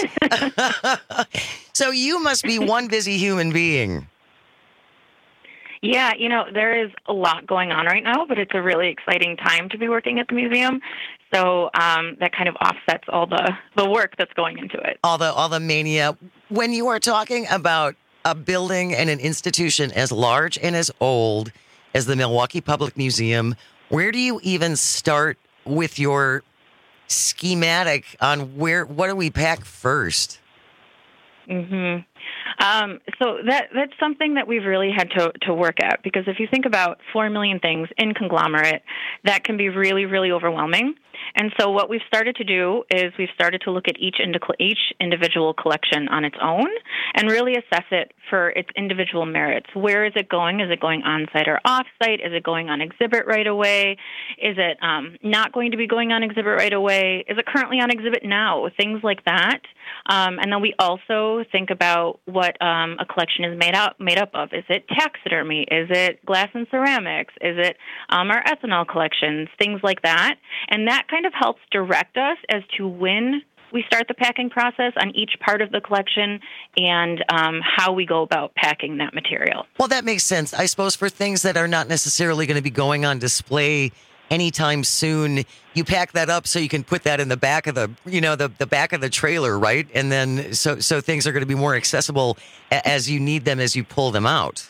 So you must be one busy human being. Yeah, you know, there is a lot going on right now, but it's a really exciting time to be working at the museum. So um, that kind of offsets all the, the work that's going into it. All the all the mania. When you are talking about a building and an institution as large and as old as the Milwaukee Public Museum, where do you even start with your schematic on where what do we pack first? Mm-hmm. Um, so that that's something that we've really had to, to work at, because if you think about four million things in conglomerate, that can be really, really overwhelming. And so what we've started to do is we've started to look at each indi- each individual collection on its own and really assess it for its individual merits. Where is it going? Is it going on-site or off-site? Is it going on exhibit right away? Is it um, not going to be going on exhibit right away? Is it currently on exhibit now? Things like that. Um, and then we also think about what um, a collection is made up made up of. Is it taxidermy? Is it glass and ceramics? Is it um, our ethanol collections? Things like that. And that kind of helps direct us as to when we start the packing process on each part of the collection and um, how we go about packing that material. Well, that makes sense. I suppose for things that are not necessarily going to be going on display anytime soon, you pack that up so you can put that in the back of the, you know, the, the back of the trailer, right? And then so so things are going to be more accessible as you need them, as you pull them out.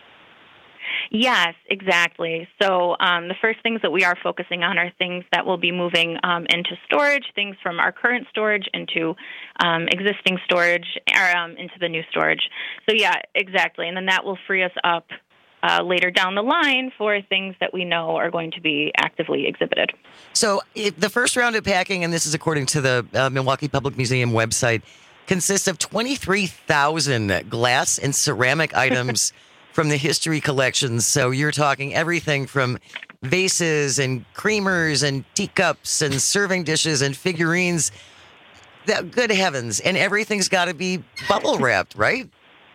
Yes, exactly. So um, the first things that we are focusing on are things that will be moving um, into storage, things from our current storage into um, existing storage, or um, into the new storage. So yeah, exactly. And then that will free us up uh, later down the line for things that we know are going to be actively exhibited. So if the first round of packing, and this is according to the uh, Milwaukee Public Museum website, consists of twenty-three thousand glass and ceramic items from the history collections. So you're talking everything from vases and creamers and teacups and serving dishes and figurines. That, good heavens. And everything's got to be bubble wrapped, right?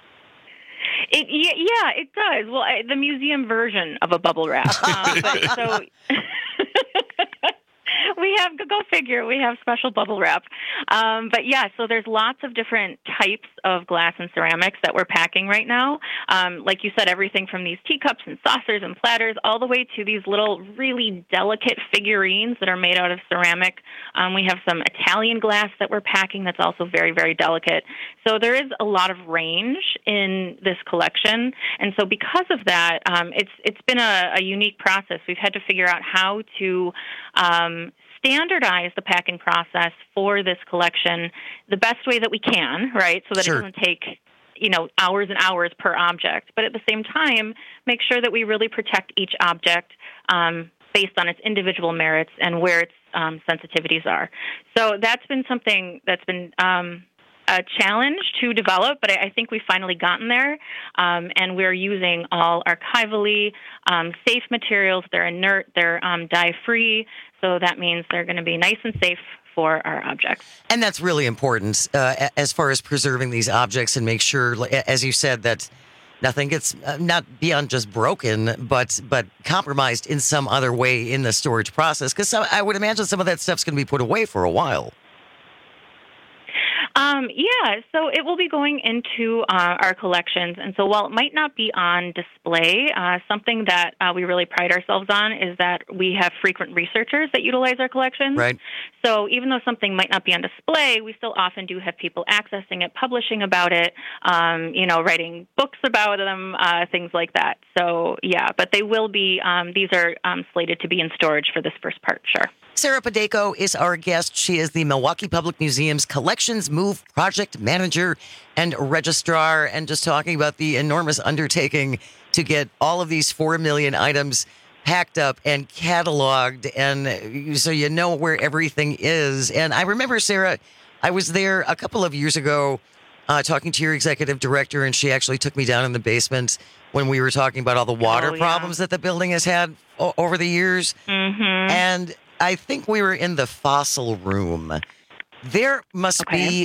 It, yeah, it does. Well, I, the museum version of a bubble wrap. Um, but so we have, go figure, we have special bubble wrap. Um, but yeah, so there's lots of different types of glass and ceramics that we're packing right now. Um, like you said, everything from these teacups and saucers and platters all the way to these little really delicate figurines that are made out of ceramic. Um, we have some Italian glass that we're packing that's also very, very delicate. So there is a lot of range in this collection. And so because of that, um, it's it's been a, a unique process. We've had to figure out how to um, standardize the packing process for this collection the best way that we can, right? So that sure. It doesn't take, you know, hours and hours per object. But at the same time, make sure that we really protect each object um, based on its individual merits and where its um, sensitivities are. So that's been something that's been um, a challenge to develop, but I think we've finally gotten there. Um, and we're using all archivally um, safe materials. They're inert, they're um, dye-free. So that means they're going to be nice and safe for our objects. And that's really important uh, as far as preserving these objects and make sure, as you said, that nothing gets uh, not beyond just broken, but but compromised in some other way in the storage process. Because I would imagine some of that stuff's going to be put away for a while. Um, yeah, so it will be going into uh, our collections. And so while it might not be on display, uh, something that uh, we really pride ourselves on is that we have frequent researchers that utilize our collections. Right. So even though something might not be on display, we still often do have people accessing it, publishing about it, um, you know, writing books about them, uh, things like that. So, yeah, but they will be, um, these are um, slated to be in storage for this first part, sure. Sarah Podeko is our guest. She is the Milwaukee Public Museum's Collections Move project manager and registrar, and just talking about the enormous undertaking to get all of these four million items packed up and cataloged, and so you know where everything is. And I remember, Sarah, I was there a couple of years ago uh, talking to your executive director, and she actually took me down in the basement when we were talking about all the water Oh, yeah. problems that the building has had o- over the years. Mm-hmm. And I think we were in the fossil room. There must Okay. be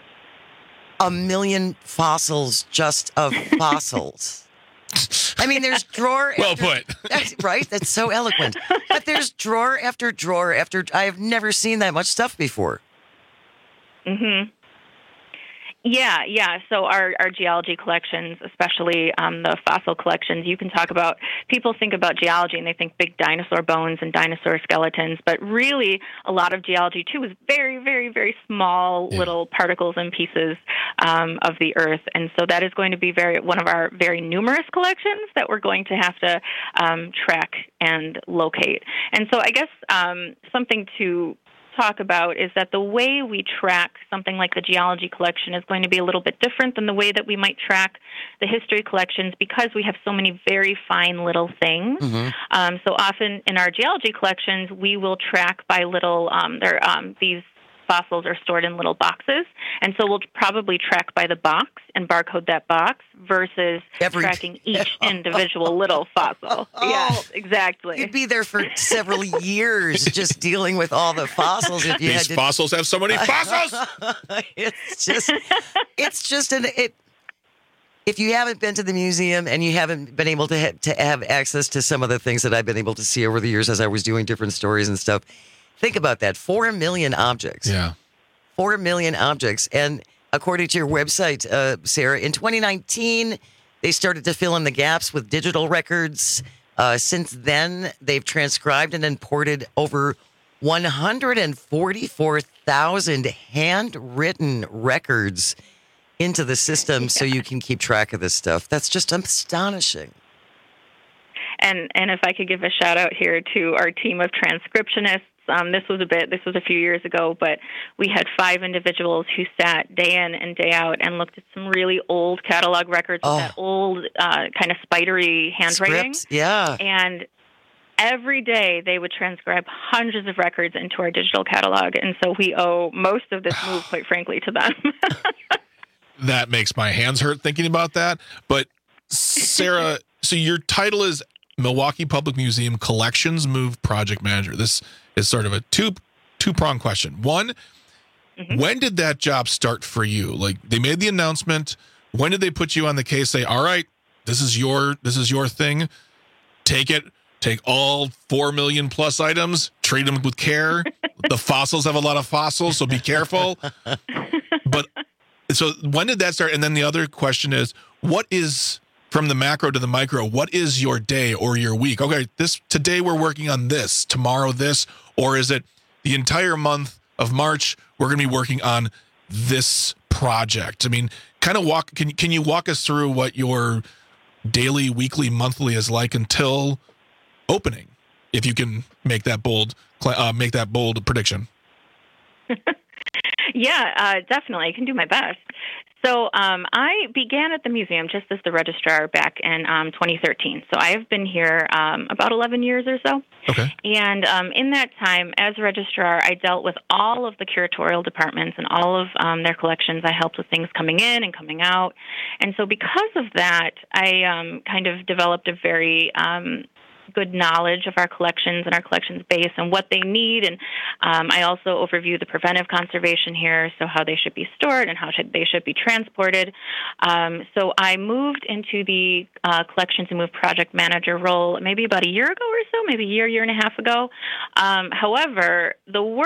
a million fossils just of fossils. I mean, there's drawer. Well after, put. That's, right? That's so eloquent. But there's drawer after drawer after. I have never seen that much stuff before. Mm-hmm. Yeah, yeah. So our, our geology collections, especially um, the fossil collections, you can talk about, people think about geology and they think big dinosaur bones and dinosaur skeletons, but really a lot of geology too is very, very, very small Yeah. little particles and pieces um, of the earth. And so that is going to be very one of our very numerous collections that we're going to have to um, track and locate. And so I guess um, something to talk about is that the way we track something like the geology collection is going to be a little bit different than the way that we might track the history collections, because we have so many very fine little things. Mm-hmm. Um, so often in our geology collections, we will track by little, um, there, um, these fossils are stored in little boxes, and so we'll probably track by the box and barcode that box versus Every- tracking each individual little fossil. Oh. Yes, exactly. You'd be there for several years just dealing with all the fossils if you These had to. fossils have so many fossils. it's just, it's just an it. If you haven't been to the museum and you haven't been able to ha- to have access to some of the things that I've been able to see over the years as I was doing different stories and stuff, think about that: four million objects. Yeah. Four million objects, and according to your website, uh, Sarah, in twenty nineteen, they started to fill in the gaps with digital records. Uh, since then, they've transcribed and imported over one hundred forty-four thousand handwritten records into the system so you can keep track of this stuff. That's just astonishing. And and if I could give a shout out here to our team of transcriptionists. Um, this was a bit. This was a few years ago, but we had five individuals who sat day in and day out and looked at some really old catalog records with Oh. that old uh, kind of spidery handwriting. Scripts, yeah. And every day they would transcribe hundreds of records into our digital catalog, and so we owe most of this move, quite frankly, to them. That makes my hands hurt thinking about that. But Sarah, so your title is Milwaukee Public Museum Collections Move Project Manager. This is sort of a two two prong question. One, mm-hmm. when did that job start for you? Like, they made the announcement. When did they put you on the case? Say, all right, this is your this is your thing. Take it. Take all four million plus items. Treat them with care. The fossils have a lot of fossils, so be careful. But so when did that start? And then the other question is, what is, from the macro to the micro, what is your day or your week? Okay, this today we're working on this, tomorrow this, or is it the entire month of March we're going to be working on this project? I mean, kind of walk. Can can you walk us through what your daily, weekly, monthly is like until opening, if you can make that bold uh, make that bold prediction? Yeah, uh, definitely. I can do my best. So um, I began at the museum just as the registrar back in um, twenty thirteen. So I have been here um, about eleven years or so. Okay. And um, in that time, as registrar, I dealt with all of the curatorial departments and all of um, their collections. I helped with things coming in and coming out. And so because of that, I um, kind of developed a very um, good knowledge of our collections and our collections base and what they need. And um, I also overview the preventive conservation here, so how they should be stored and how should, they should be transported. Um, so I moved into the uh, Collections and Move project manager role maybe about a year ago or so, maybe a year, year and a half ago. Um, however, the work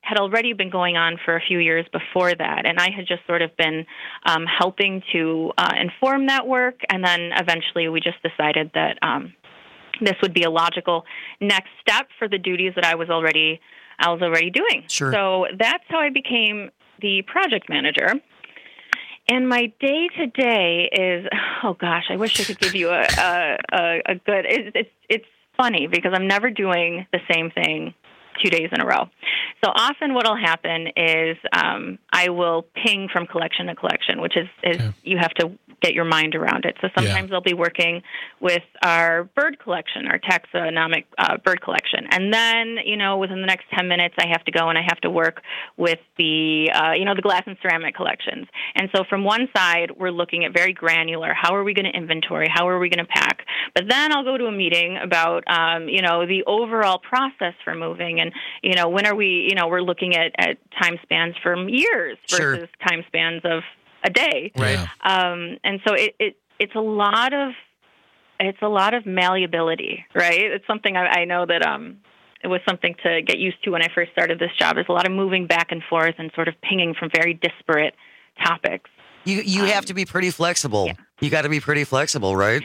had already been going on for a few years before that, and I had just sort of been um, helping to uh, inform that work, and then eventually we just decided that um, this would be a logical next step for the duties that I was already I was already doing. Sure. So that's how I became the project manager. And my day to day is, oh gosh, I wish I could give you a a, a, a good. It, it's it's funny because I'm never doing the same thing two days in a row. So often what will happen is um, I will ping from collection to collection, which is, is yeah. you have to get your mind around it. So sometimes yeah. I'll be working with our bird collection, our taxonomic uh, bird collection. And then, you know, within the next ten minutes, I have to go and I have to work with the, uh, you know, the glass and ceramic collections. And so from one side, we're looking at very granular, how are we going to inventory? How are we going to pack? But then I'll go to a meeting about, um, you know, the overall process for moving. And, you know, when are we, you know, we're looking at, at time spans from years versus sure. time spans of a day. Right. Um, and so it, it it's a lot of it's a lot of malleability, right? It's something I, I know that um, it was something to get used to when I first started this job. Is a lot of moving back and forth and sort of pinging from very disparate topics. You you um, have to be pretty flexible. Yeah. You got to be pretty flexible, right?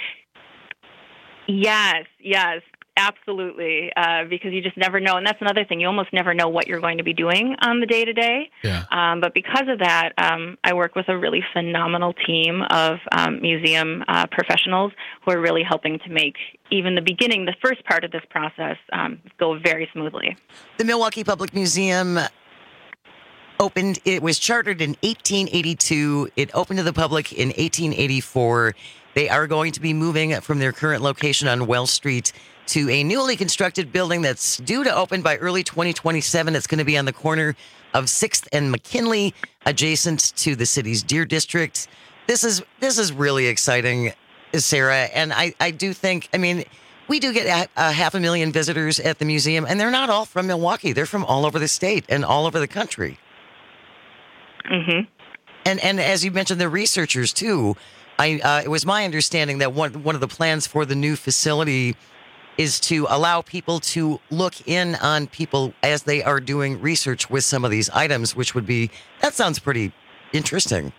Yes, yes. Absolutely, uh, because you just never know. And that's another thing. You almost never know what you're going to be doing on the day-to-day. Yeah. Um, but because of that, um, I work with a really phenomenal team of um, museum uh, professionals who are really helping to make even the beginning, the first part of this process, um, go very smoothly. The Milwaukee Public Museum opened, it was chartered in eighteen eighty-two. It opened to the public in eighteen eighty-four. They are going to be moving from their current location on Wells Street to a newly constructed building that's due to open by early twenty twenty-seven. It's going to be on the corner of sixth and McKinley, adjacent to the city's Deer District. This is this is really exciting, Sarah. And I, I do think, I mean, we do get a, a half a million visitors at the museum, and they're not all from Milwaukee. They're from all over the state and all over the country. Mm-hmm. And and as you mentioned, the researchers, too. I, uh, it was my understanding that one one of the plans for the new facility is to allow people to look in on people as they are doing research with some of these items, which would be, that sounds pretty interesting.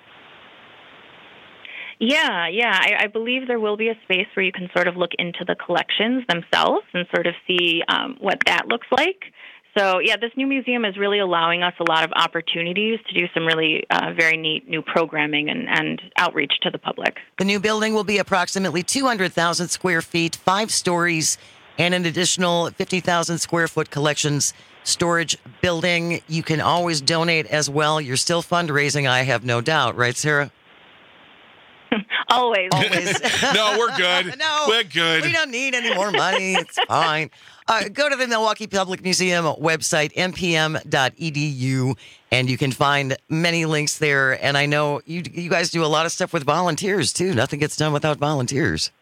Yeah, yeah. I, I believe there will be a space where you can sort of look into the collections themselves and sort of see um, what that looks like. So, yeah, this new museum is really allowing us a lot of opportunities to do some really uh, very neat new programming and, and outreach to the public. The new building will be approximately two hundred thousand square feet, five stories, and an additional fifty thousand square foot collections storage building. You can always donate as well. You're still fundraising, I have no doubt. Right, Sarah? Always. Always. No, we're good. No, we're good. We don't need any more money. It's fine. Uh, go to the Milwaukee Public Museum website, m p m dot e d u, and you can find many links there. And I know you you guys do a lot of stuff with volunteers, too. Nothing gets done without volunteers.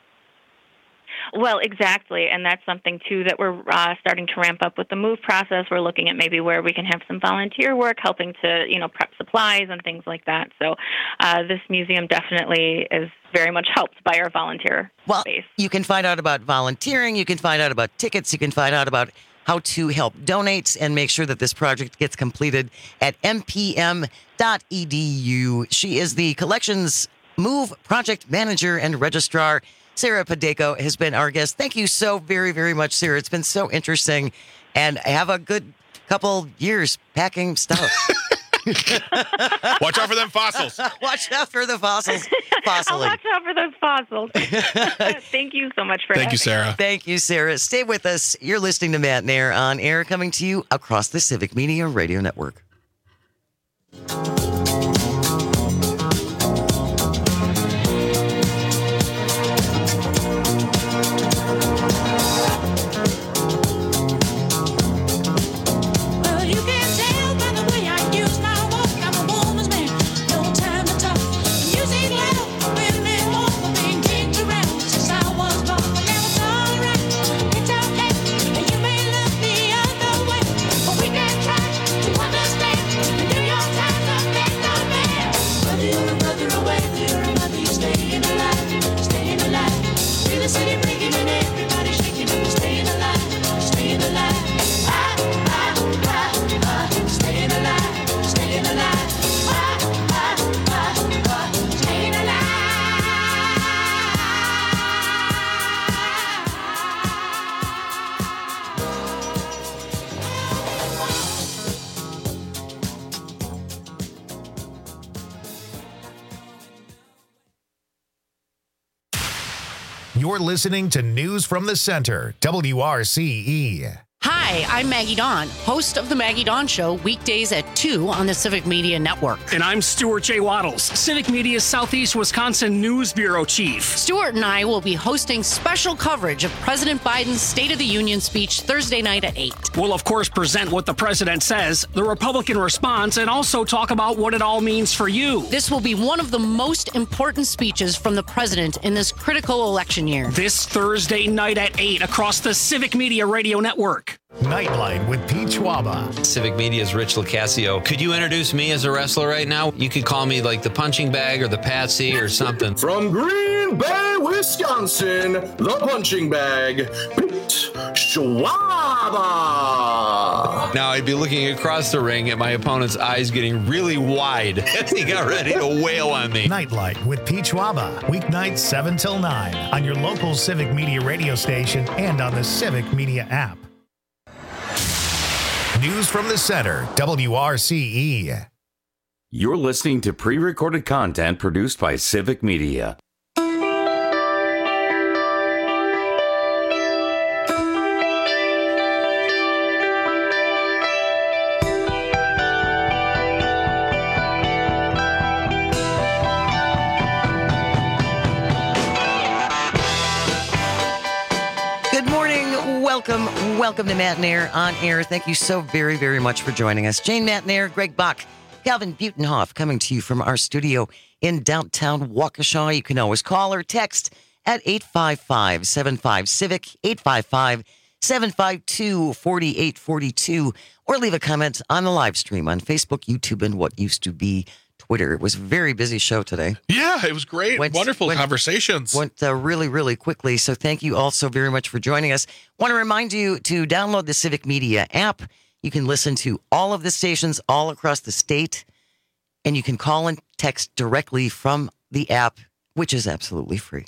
Well, exactly, and that's something, too, that we're uh, starting to ramp up with the move process. We're looking at maybe where we can have some volunteer work, helping to, you know, prep supplies and things like that. So uh, this museum definitely is very much helped by our volunteer well, space. You can find out about volunteering, you can find out about tickets, you can find out about how to help donate and make sure that this project gets completed at m p m dot e d u. She is the Collections Move Project Manager and Registrar. Sarah Podejko has been our guest. Thank you so very, very much, Sarah. It's been so interesting. And have a good couple years packing stuff. Watch out for them fossils. Watch out for the fossils. I'll watch out for those fossils. Thank you so much for Thank you, Sarah. Thank you, Sarah. Stay with us. You're listening to Matt Nair on air, coming to you across the Civic Media Radio Network. Understand You're listening to News from the Center, W R C E. Hi, I'm Maggie Dawn, host of The Maggie Dawn Show, weekdays at two on the Civic Media Network. And I'm Stuart J. Waddles, Civic Media's Southeast Wisconsin News Bureau Chief. Stuart and I will be hosting special coverage of President Biden's State of the Union speech Thursday night at eight. We'll, of course, present what the president says, the Republican response, and also talk about what it all means for you. This will be one of the most important speeches from the president in this critical election year. This Thursday night at eight across the Civic Media Radio Network. Nightlight with Pete Schwaba. Civic Media's Rich Locascio. Could you introduce me as a wrestler right now? You could call me like the punching bag or the Patsy or something. From Green Bay, Wisconsin, the punching bag, Pete Schwaba. Now I'd be looking across the ring at my opponent's eyes getting really wide as he got ready to wail on me. Nightlight with Pete Schwaba. Weeknights seven till nine on your local Civic Media radio station and on the Civic Media app. News from the Center, W R C E. You're listening to pre-recorded content produced by Civic Media. Welcome, welcome to Matt and Air on Air. Thank you so very, very much for joining us. Jane Matt and Air, Greg Bach, Calvin Butenhoff coming to you from our studio in downtown Waukesha. You can always call or text at eight five five, seven five, CIVIC, eight five five, seven five two, four eight four two, or leave a comment on the live stream on Facebook, YouTube, and what used to be Twitter. It was a very busy show today. Yeah, it was great. Went, Wonderful went, conversations. Went uh, really, really quickly. So thank you all so very much for joining us. Want to remind you to download the Civic Media app. You can listen to all of the stations all across the state, and you can call and text directly from the app, which is absolutely free.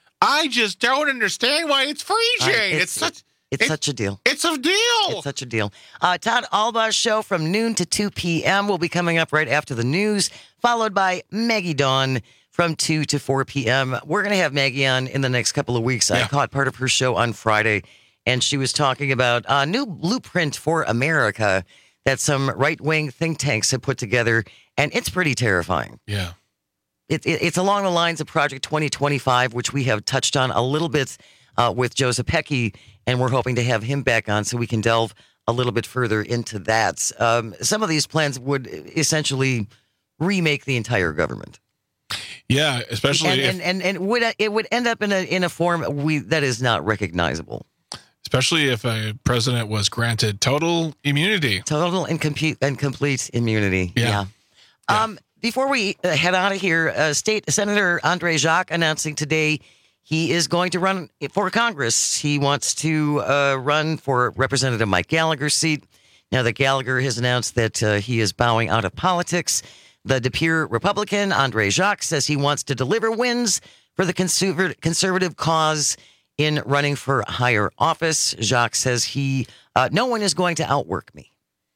I just don't understand why it's free, Jane. Uh, it's, it's such... It's, it's such a deal. It's a deal. It's such a deal. Uh, Todd Albaugh's show from noon to two p.m. will be coming up right after the news, followed by Maggie Dawn from two to four p.m. We're going to have Maggie on in the next couple of weeks. Yeah. I caught part of her show on Friday, and she was talking about a new blueprint for America that some right-wing think tanks have put together, and it's pretty terrifying. Yeah. It, it, it's along the lines of Project twenty twenty-five, which we have touched on a little bit uh, with Joe Zepecki, and we're hoping to have him back on so we can delve a little bit further into that. Um, some of these plans would essentially remake the entire government. Yeah, especially and if, and, and, and would it would end up in a in a form we that is not recognizable. Especially if a president was granted total immunity, total and complete and complete immunity. Yeah. yeah. yeah. Um. Before we head out of here, uh, State Senator Andre Jacques announcing today he is going to run for Congress. He wants to uh, run for Representative Mike Gallagher's seat. Now that Gallagher has announced that uh, he is bowing out of politics, the De Pere Republican, Andre Jacques, says he wants to deliver wins for the conservative, conservative cause in running for higher office. Jacques says he, uh, no one is going to outwork me.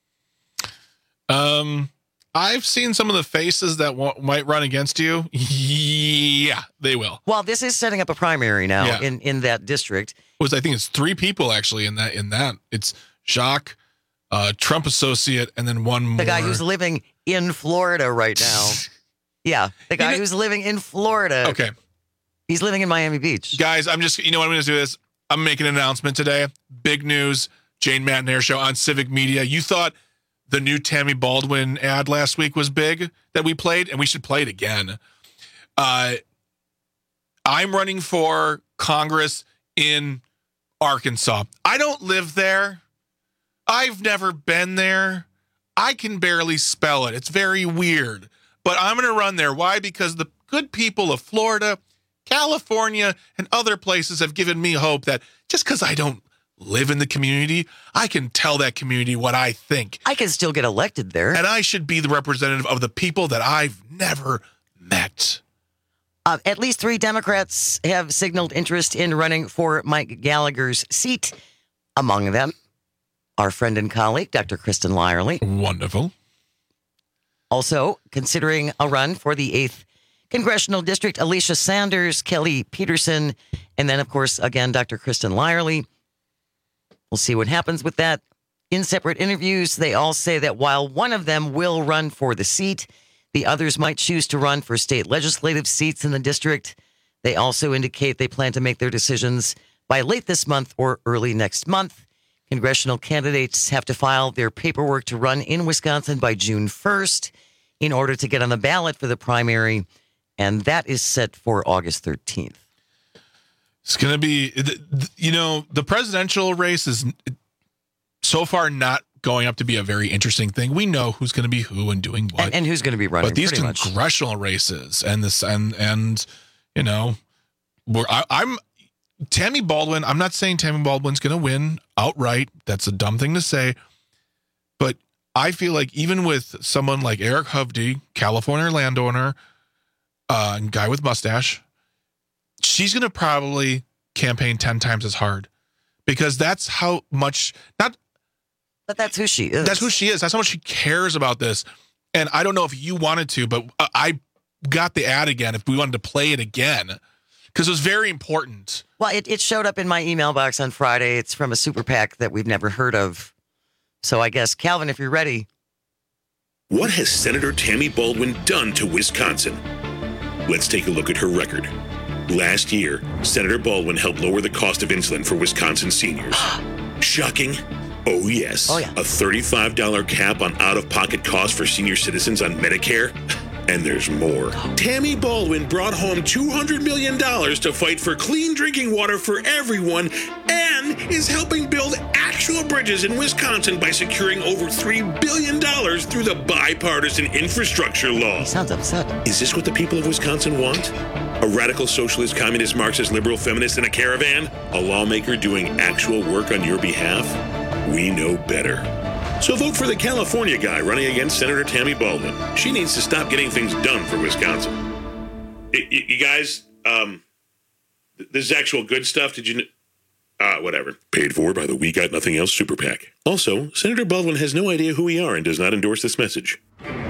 Um... I've seen some of the faces that w- might run against you. Yeah, they will. Well, this is setting up a primary now yeah. in, in that district. It was I think it's three people actually in that in that. It's Jacques, uh, Trump associate, and then one more. The guy who's living in Florida right now. yeah, the guy you know, who's living in Florida. Okay. He's living in Miami Beach. Guys, I'm just, you know what I'm going to do this? I'm making an announcement today. Big news. Jane Matt and Air Show on Civic Media. You thought the new Tammy Baldwin ad last week was big that we played, and we should play it again. Uh, I'm running for Congress in Arkansas. I don't live there. I've never been there. I can barely spell it. It's very weird. But I'm going to run there. Why? Because the good people of Florida, California, and other places have given me hope that just because I don't live in the community, I can tell that community what I think. I can still get elected there. And I should be the representative of the people that I've never met. Uh, at least three Democrats have signaled interest in running for Mike Gallagher's seat. Among them, our friend and colleague, Doctor Kristen Lyerly. Wonderful. Also considering a run for the eighth Congressional District, Alicia Sanders, Kelly Peterson, and then, of course, again, Doctor Kristen Lyerly. We'll see what happens with that. In separate interviews, they all say that while one of them will run for the seat, the others might choose to run for state legislative seats in the district. They also indicate they plan to make their decisions by late this month or early next month. Congressional candidates have to file their paperwork to run in Wisconsin by June first in order to get on the ballot for the primary, and that is set for August thirteenth. It's going to be, you know, the presidential race is so far not going up to be a very interesting thing. We know who's going to be who and doing what. And, and who's going to be running, But these pretty much. congressional races and this, and, and you know, we're, I, I'm, Tammy Baldwin, I'm not saying Tammy Baldwin's going to win outright. That's a dumb thing to say. But I feel like even with someone like Eric Hovde, California landowner, uh, and guy with mustache, she's going to probably campaign ten times as hard because that's how much, not, but that's who she is. That's who she is. That's how much she cares about this. And I don't know if you wanted to, but I got the ad again if we wanted to play it again because it was very important. Well, it, it showed up in my email box on Friday. It's from a super PAC that we've never heard of. So I guess, Calvin, if you're ready. What has Senator Tammy Baldwin done to Wisconsin? Let's take a look at her record. Last year, Senator Baldwin helped lower the cost of insulin for Wisconsin seniors. Shocking? Oh, yes. Oh, yeah. A thirty-five dollars cap on out-of-pocket costs for senior citizens on Medicare. And there's more. Tammy Baldwin brought home two hundred million dollars to fight for clean drinking water for everyone and is helping build actual bridges in Wisconsin by securing over three billion dollars through the bipartisan infrastructure law. He sounds upset. Is this what the people of Wisconsin want? A radical socialist, communist, Marxist, liberal, feminist in a caravan? A lawmaker doing actual work on your behalf? We know better. So vote for the California guy running against Senator Tammy Baldwin. She needs to stop getting things done for Wisconsin. You, you guys, um, this is actual good stuff. Did you... Kn- uh, whatever. Paid for by the We Got Nothing Else Super PAC. Also, Senator Baldwin has no idea who we are and does not endorse this message.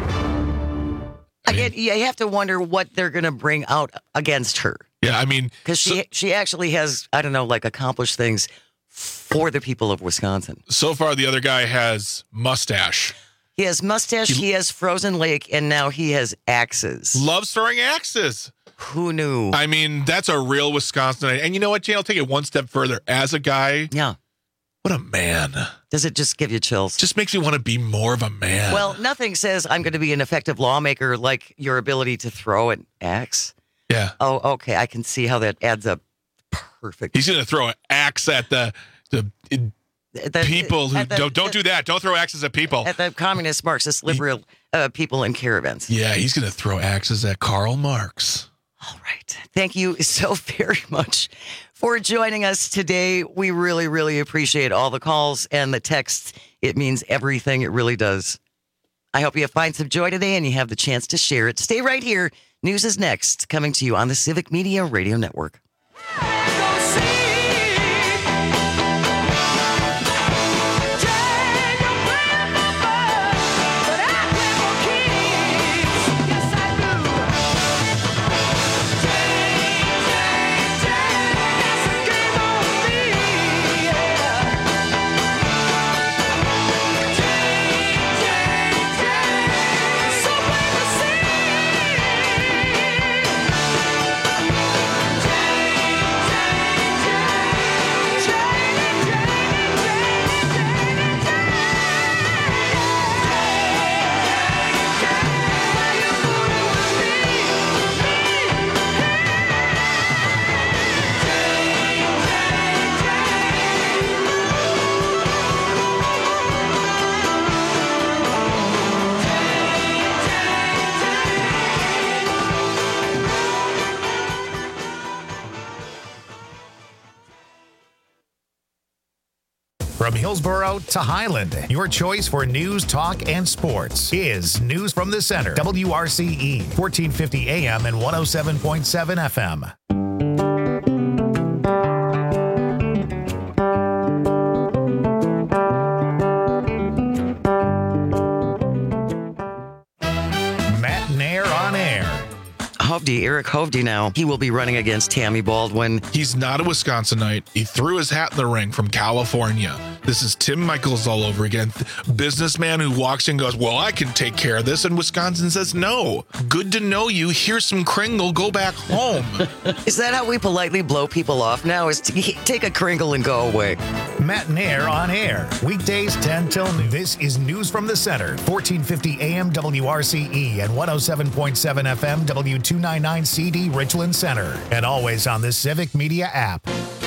I get, you have to wonder what they're going to bring out against her. Yeah, I mean... Because she, so, she actually has, I don't know, like accomplished things for the people of Wisconsin. So far, the other guy has mustache. He has mustache, he, he has Frozen Lake, and now he has axes. Loves throwing axes. Who knew? I mean, that's a real Wisconsinite. And you know what, Jane? I'll take it one step further. As a guy, yeah, what a man. Does it just give you chills? Just makes you want to be more of a man. Well, nothing says I'm going to be an effective lawmaker like your ability to throw an axe. Yeah. Oh, okay. I can see how that adds up. Perfect. He's going to throw an axe at the the, the people who the, don't don't do that. Don't throw axes at people. At the communist, Marxist, liberal uh, people in caravans. Yeah, he's going to throw axes at Karl Marx. All right. Thank you so very much for joining us today. We really, really appreciate all the calls and the texts. It means everything. It really does. I hope you find some joy today and you have the chance to share it. Stay right here. News is next, coming to you on the Civic Media Radio Network. From Hillsborough to Highland, your choice for news, talk, and sports is News from the Center. W R C E, fourteen fifty A M and one oh seven point seven F M. Matt Nair on air. Hovde, Eric Hovde now. He will be running against Tammy Baldwin. He's not a Wisconsinite. He threw his hat in the ring from California. This is Tim Michaels all over again. Businessman who walks in and goes, well, I can take care of this. And Wisconsin says, no. Good to know you. Here's some Kringle. Go back home. Is that how we politely blow people off now? Is to take a Kringle and go away? Matt and Air on air. Weekdays ten till noon. This is News from the Center. fourteen fifty A M W R C E and one oh seven point seven F M W two ninety-nine C D Richland Center. And always on the Civic Media app.